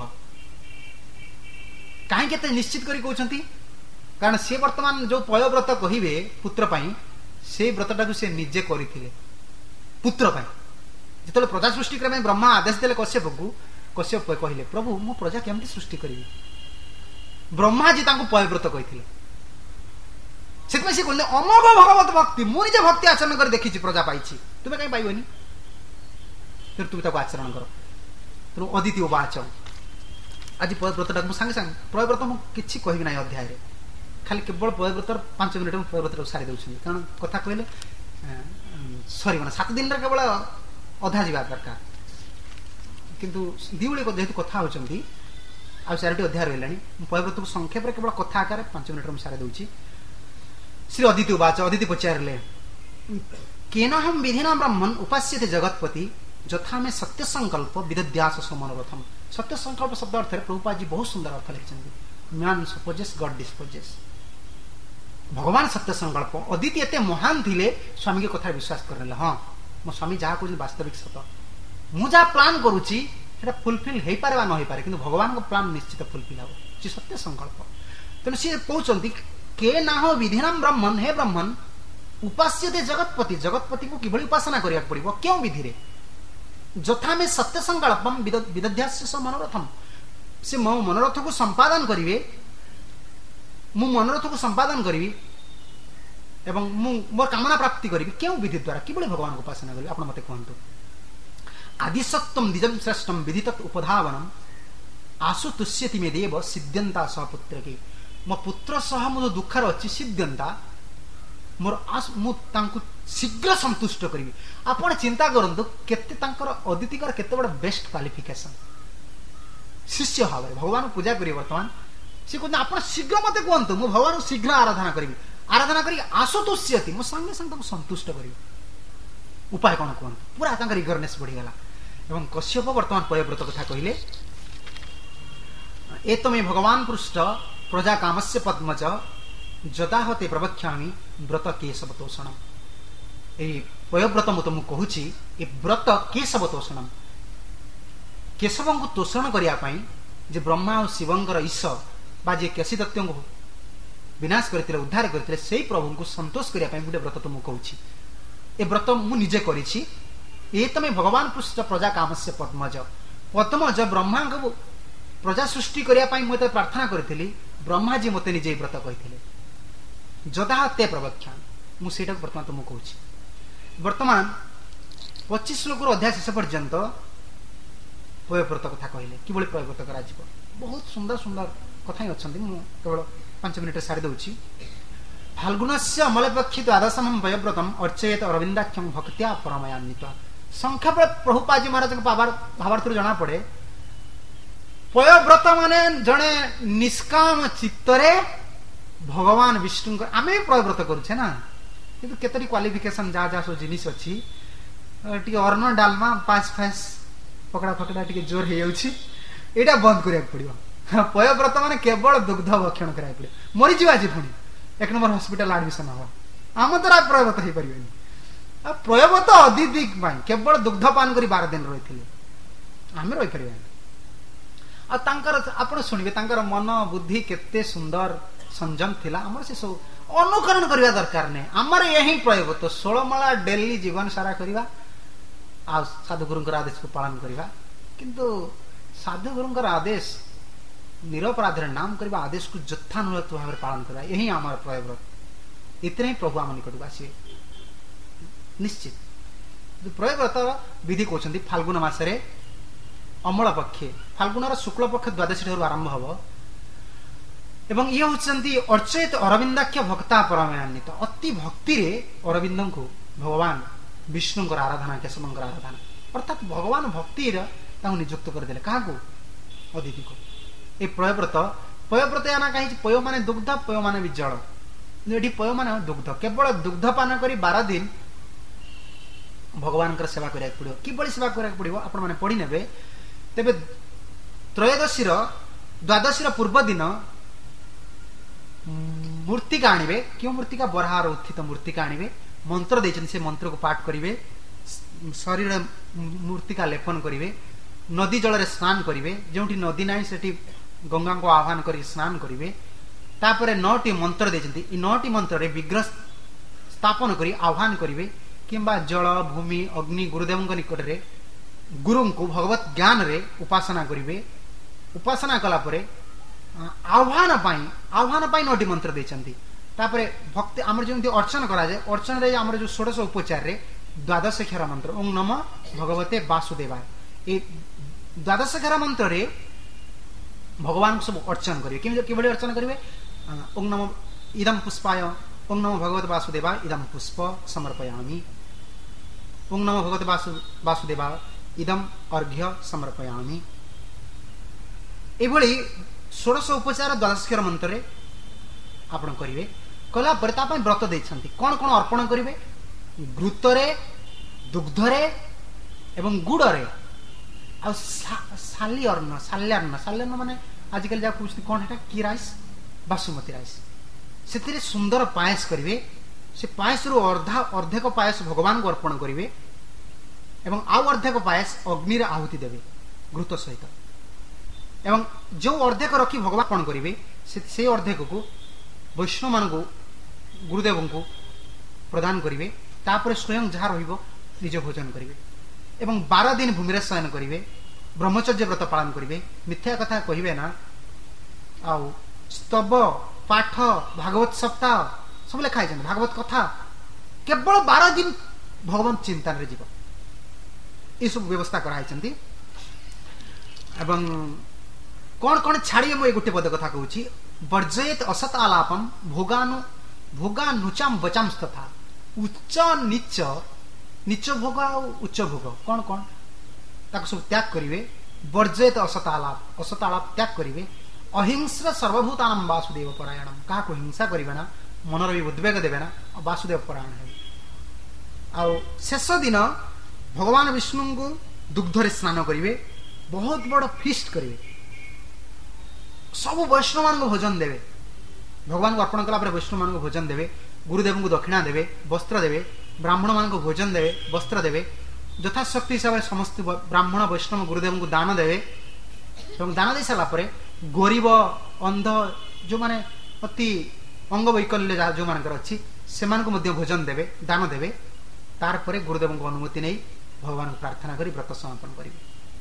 कहीं केते निश्चित करी कहउछंती कारण से वर्तमान जो पयव्रत कहिबे पुत्र पाई से व्रतटा को से निजे करिथिले पुत्र पाई जेतले प्रजा सृष्टि करे ब्रह्मा आदेश देले कश्यप को कश्यप कहले प्रभु मो प्रजा केमती सृष्टि करिवि ब्रह्मा जी तांको पयव्रत कहिथिले सेतमे से कहले अमोघ भगवत भक्ति मु निजे भक्ति आचरण कर देखिछि प्रजा पाइछि तुमे काई पाइबोनी फिर तुम ताको आचरण कर तो अदिति उवाच आज पयव्रतटा मु संगे संगे पयव्रत मु किछि कहबि नै अध्याय रे खाली केवल पयव्रत 5 मिनिट में पयव्रत सारी दउछि कारण कथा कहले सॉरी माने 7 दिन रे केवल अधा जीवा दरकार किंतु दिउली को जेतु कथा होचंती आ चारटी अध्याय रहलानी पयव्रत को संक्षेप रे केवल कथा आकार 5 मिनिट में सारी दउछि श्री अदिति उवाच अदिति पचारले केना हम विधिना ब्रह्मन् उपास्यते जगतपति यथा में सत्य संकल्प विदध्यास समनोरथम सत्य संकल्प शब्द अर्थ प्रभुपाद जी बहुत सुंदर अर्थ लिखिछन्ति मैन सपोजेस गॉड डिस्पोजेस भगवान सत्य संकल्प अदिति एते महान थिले स्वामी के कथा विश्वास करले हां मो स्वामी जहा को वास्तविक सत मु जा प्लान करूची सेटा फुलफिल हेई पारे बा न हेई पारे किंतु भगवान को प्लान निश्चित फुलफिल हो जे सत्य संकल्प तने से कहउचन्ति के ना हो विधिनाम ब्रह्मन् हे ब्रह्मन् उपास्यते जगतपति को किभली उपासना करिया पड़िबो क्यों विधि रे यथा में सत्य संकल्पम विदध्यास्य मनोरथम से मो मनोरथ को संपादन करिवे मु मनोरथ को संपादन करिवी एवं मु मोर कामना प्राप्ति करिवी क्यों विधि द्वारा किभली भगवान को उपासना करिवे आपण मते कहंतु आदिसत्वम द्विजम श्रेष्ठम विदितत् उपधावनम आसु तुष्यति मे देव सिद्ध्यंता सह पुत्र के मो पुत्र सह मो दुखर अच्छी सिद्ध्यंता मोर मु तांकु शीघ्र संतुष्ट करी। आपण चिंता करंतु केते तांकर अदितिकर केते बड़ बेस्ट क्वालिफिकेशन शिष्य भाव भगवान पूजा करी वर्तमान से कहते आपण शीघ्र मते कहतु मु भगवान शीघ्र आराधना करी आराधना करी आसु तुष्यति मो संगे संग संतुष्ट करी उपाय कौन कहतु पूरा तांकर इगरनेस बढ़ी गला। एवं कश्यप वर्तमान पयव्रत कथा कहले एतमे भगवान पृष्ठ प्रजा कामस्य पद्मज जदाहते प्रवक्ष्यामि व्रत केशव तोषणम। ए पयव्रत मु तुमको कहूची ए व्रत केशव तोषणम केशव को तोषण करिया पई जे ब्रह्मा और शिवंकर ईश बा जे केशी दत्तों को विनाश करथिले उद्धार करथिले सेही प्रभु को संतोष करिया पई गुटे व्रत तुमको कहूची। ए व्रत मु निजे करिछि। ए तमे भगवान पृष्ठ प्रजा कामस्य पद्मज पद्मज ब्रह्मा को प्रजा सृष्टि करिया पई मते प्रार्थना करथिली ब्रह्मा जी मते निजे व्रत कहिथिले जदा ते प्रवक्ष्या मु सेटा वर्तमान तुमको कहूची। वर्तमान 25 श्लोक अध्याय शेष पर्यंत पयव्रत कथा कहले कि बोले पयव्रत करा जिवो बहुत सुंदर सुंदर कथा अच्छी मु केवल 5 मिनिट सारी दउची। फाल्गुनस्य अमलपक्षी द्वादशम पयव्रतम अर्चयेत अरविंदाख्यम भक्त्या परमयान्वित। संक्षेप प्रभुपाद महाराज भावार्थ जना पड़े पयव्रत माने जड़े निष्काम चित्तरे भगवान विष्णु आम भी पयव्रत करुचे ना किंतु केतरी क्वालिफिकेशन जहाँ जहाँ सब जिनिस अच्छी टी अर्ण डालमा पास फास पकड़ा फकड़ा टी जोर हो जाटा बंद करा पड़ो। पयव्रत माने केवल दुग्ध भक्षण करा पड़े मरीज आज पुणी 1 नंबर हॉस्पिटल एडमिशन हम आम द्वारा पयव्रत हो पारे पयव्रत अतिथि केवल दुग्ध पान कर 12 दिन रही आम रही पारे आप शुणवे मन बुद्धि केते सुंदर संयम थिला आमर से सब अनुकरण करने दरकार नहीं आमर यही पयव्रत 16 माला डेली जीवन सारा करवा आ साधुगुरुंकर आदेश को पालन करवा किंतु साधुगुरुंकर आदेश निरपराध नाम करवा आदेश को यथानुगत भाव पालन करवा यही आमर पयव्रत इतने ही प्रभु आम निकट आसे निश्चित। पयव्रत विधि कहते फाल्गुन मासरे अमल पक्षे फाल्गुन शुक्ल पक्ष द्वादशी ठार आरंभ हम एवं ये होती अर्चयित अरविंदाख्य भक्ता परमयान्वित अति भक्ति रे अरविंद को भगवान विष्णु आराधना केशव आराधना अर्थात भगवान भक्ति नियुक्त करदे क्या अदिति को ये पयव्रत आना कहीं पय माने दुग्ध पय माने भी जल ये पय माने दुग्ध केवल दुग्ध पान कर 12 दिन भगवान सेवा करा पड़ो कि सेवा करा पड़ो आपण मैंने पढ़ी ने तेरे त्रयोदशी द्वादशी पूर्व दिन मूर्तिका आनिबे क्यों मूर्तिका बरहार उत्थित मूर्तिका आनिबे मंत्र देछन से मंत्र को पाठ करिवे शरीर मूर्तिका लेपन करिवे नदी जल रे स्नान करिवे जोंठी नदी नाही सेठी गंगा को आह्वान करी स्नान करिवे तापरे 9टी मंत्र देछन्ती इ 9टी मंत्र रे विग्रह स्थापन करी आह्वान करिवे किंबा जल भूमि अग्नि गुरुदेव निकट रे गुरु को भगवत ज्ञान रे उपासना करिवे उपासना कला परे आह्वान पाई 9टी मंत्र देछन्ती तापरे भक्ति आमर जेमति अर्चन करा जाय अर्चन रे आमर जो 16 उपचार रे द्वादश अक्षर मंत्र ओम नमः भगवते वासुदेवाय ए द्वादश अक्षर मंत्र रे भगवान को सब अर्चन करिवे किबळे अर्चन करिवे ओम नमः इदं पुष्पाय ओम नमः भगवते वासुदेवाय इदं पुष्प समर्पयामि ओम नमः भगवते वासुदेवाय इदं अर्घ्य समर्पयामि एभଳି 16 उपचार द्वादश मंत्र आपण करेंगे कला व्रत देते कौन कौन अर्पण करेंगे घृतरे दुग्धरे एवं गुड़े साल्यान्न साल्यान्न माने आजिकल जहाँ पूछते कौन है कि राइस बासुमती राइस से सुंदर पायस करेंगे से पायस रु अर्धेक पायस भगवान को अर्पण करेंगे एवं आउ अर्धेक पायस अग्नि आहुति देवे घृत सहित एवं जो अर्धेक रखी भगवान अर्पण करेंगे से अर्धेक को वैष्णव मान को गुरुदेव को प्रदान करेंगे तापर स्वयं जहाँ निज भोजन करेंगे एवं 12 दिन भूमि शयन करेंगे ब्रह्मचर्य व्रत पालन करेंगे मिथ्या कथा कहे ना आउ स्तव पाठ भागवत सप्ताह सब लिखाई भागवत कथा केवल 12 दिन भगवान चिंतन रे जीव ये सब व्यवस्था कराई एवं कौन कौन छाड़िए मुझे गोटे पद कथा कहूँ वर्जयत असत आलापम भोगानुचाम बचाम तथा उच्च नीच नीच भोग आ उच्च भोग कौन कौन ताको सब त्याग करिवे वर्जयत असत आलाप त्याग करिवे अहिंसा सर्वभूतानां वासुदेव परायणम क्या हिंसा करिवे ना मनर भी उद्वेग देवे ना वासुदेव परायण है शेष दिन भगवान विष्णु को दुग्धरे स्नान करिवे बहुत बड़ फीस्ट करिवे सब वैष्णव मान को भोजन देवे भगवान को अर्पण कला वैष्णव मान को भोजन देवे गुरुदेव को दक्षिणा देवे वस्त्र देवे ब्राह्मण मान को भोजन देवे वस्त्र देवे यथाशक्ति हिसाब से समस्त ब्राह्मण वैष्णव गुरुदेव को दान देवे दान दे सारा गरीब अंध जो माने अति अंग वैकल्य जो मान अच्छी से भोजन देवे दान देवे तार परे गुरुदेव को अनुमति नहीं भगवान को प्रार्थना करी व्रत समापन करेंगे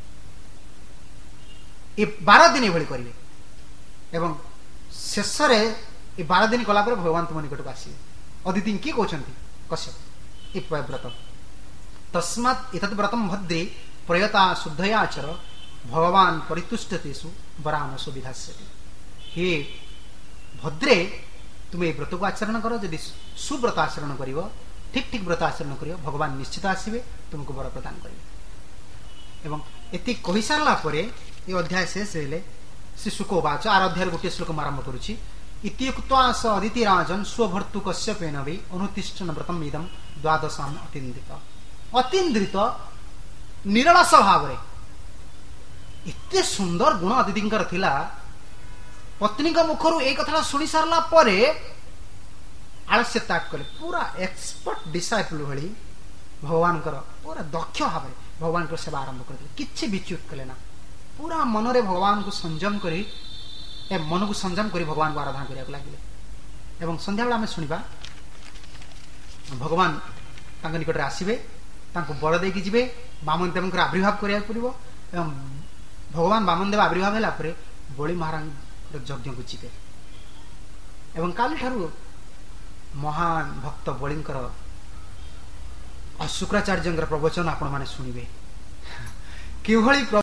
12 दिन ये करेंगे एवं शेष 12 दिन कला भगवान तुम निकट को आसवे अदिति किए कहते कश्यप ये व्रत तस्मात् एतद् व्रतम भद्रे प्रयता शुद्धया आचर भगवान परितुष्टतेषु वरानसो विधास्यति हे भद्रे तुम ये व्रत को आचरण करो यदि सुव्रत आचरण कर ठीक ठीक व्रत आचरण कर भगवान निश्चित आसवे तुमको वर प्रदान करेंगे एवं एति कही सारा पर ये अध्याय शेष हेले श्री शुक वाच 8 अध्याय गोटे श्लोक आरंभ करुच्ची इत्युक्त्वा स अदिति राजन स्वभर्तु कश्यपेन वै अनुतिष्ठन् व्रतम इदं द्वादशाम अतीन्द्रित निरलस भाव एते सुंदर गुण अदितिंकर थिला पत्नी मुखर एक कथा शुणी सारा पर आलस्य त्याग कले पूरा एक्सपर्ट डिसाइपल भली भगवान पूरा दक्ष भाव भगवान को सेवा आरंभ कर किछि विच्युत कले ना पूरा मन रे भगवान को संयम करी मन को संयम करी भगवान को आराधना करिया लगे एवं संध्या बेला आम शुणा भगवान तांको निकट आसवे बड़ देकी जी बामन देव आविर्भाव करा पड़ो एवं भगवान बामन देव आविर्भाव है बलि महाराज यज्ञ को जीवे एवं काली ठारू महान भक्त बलिंकर शुक्राचार्य प्रवचन आपण माने शुणिबे कि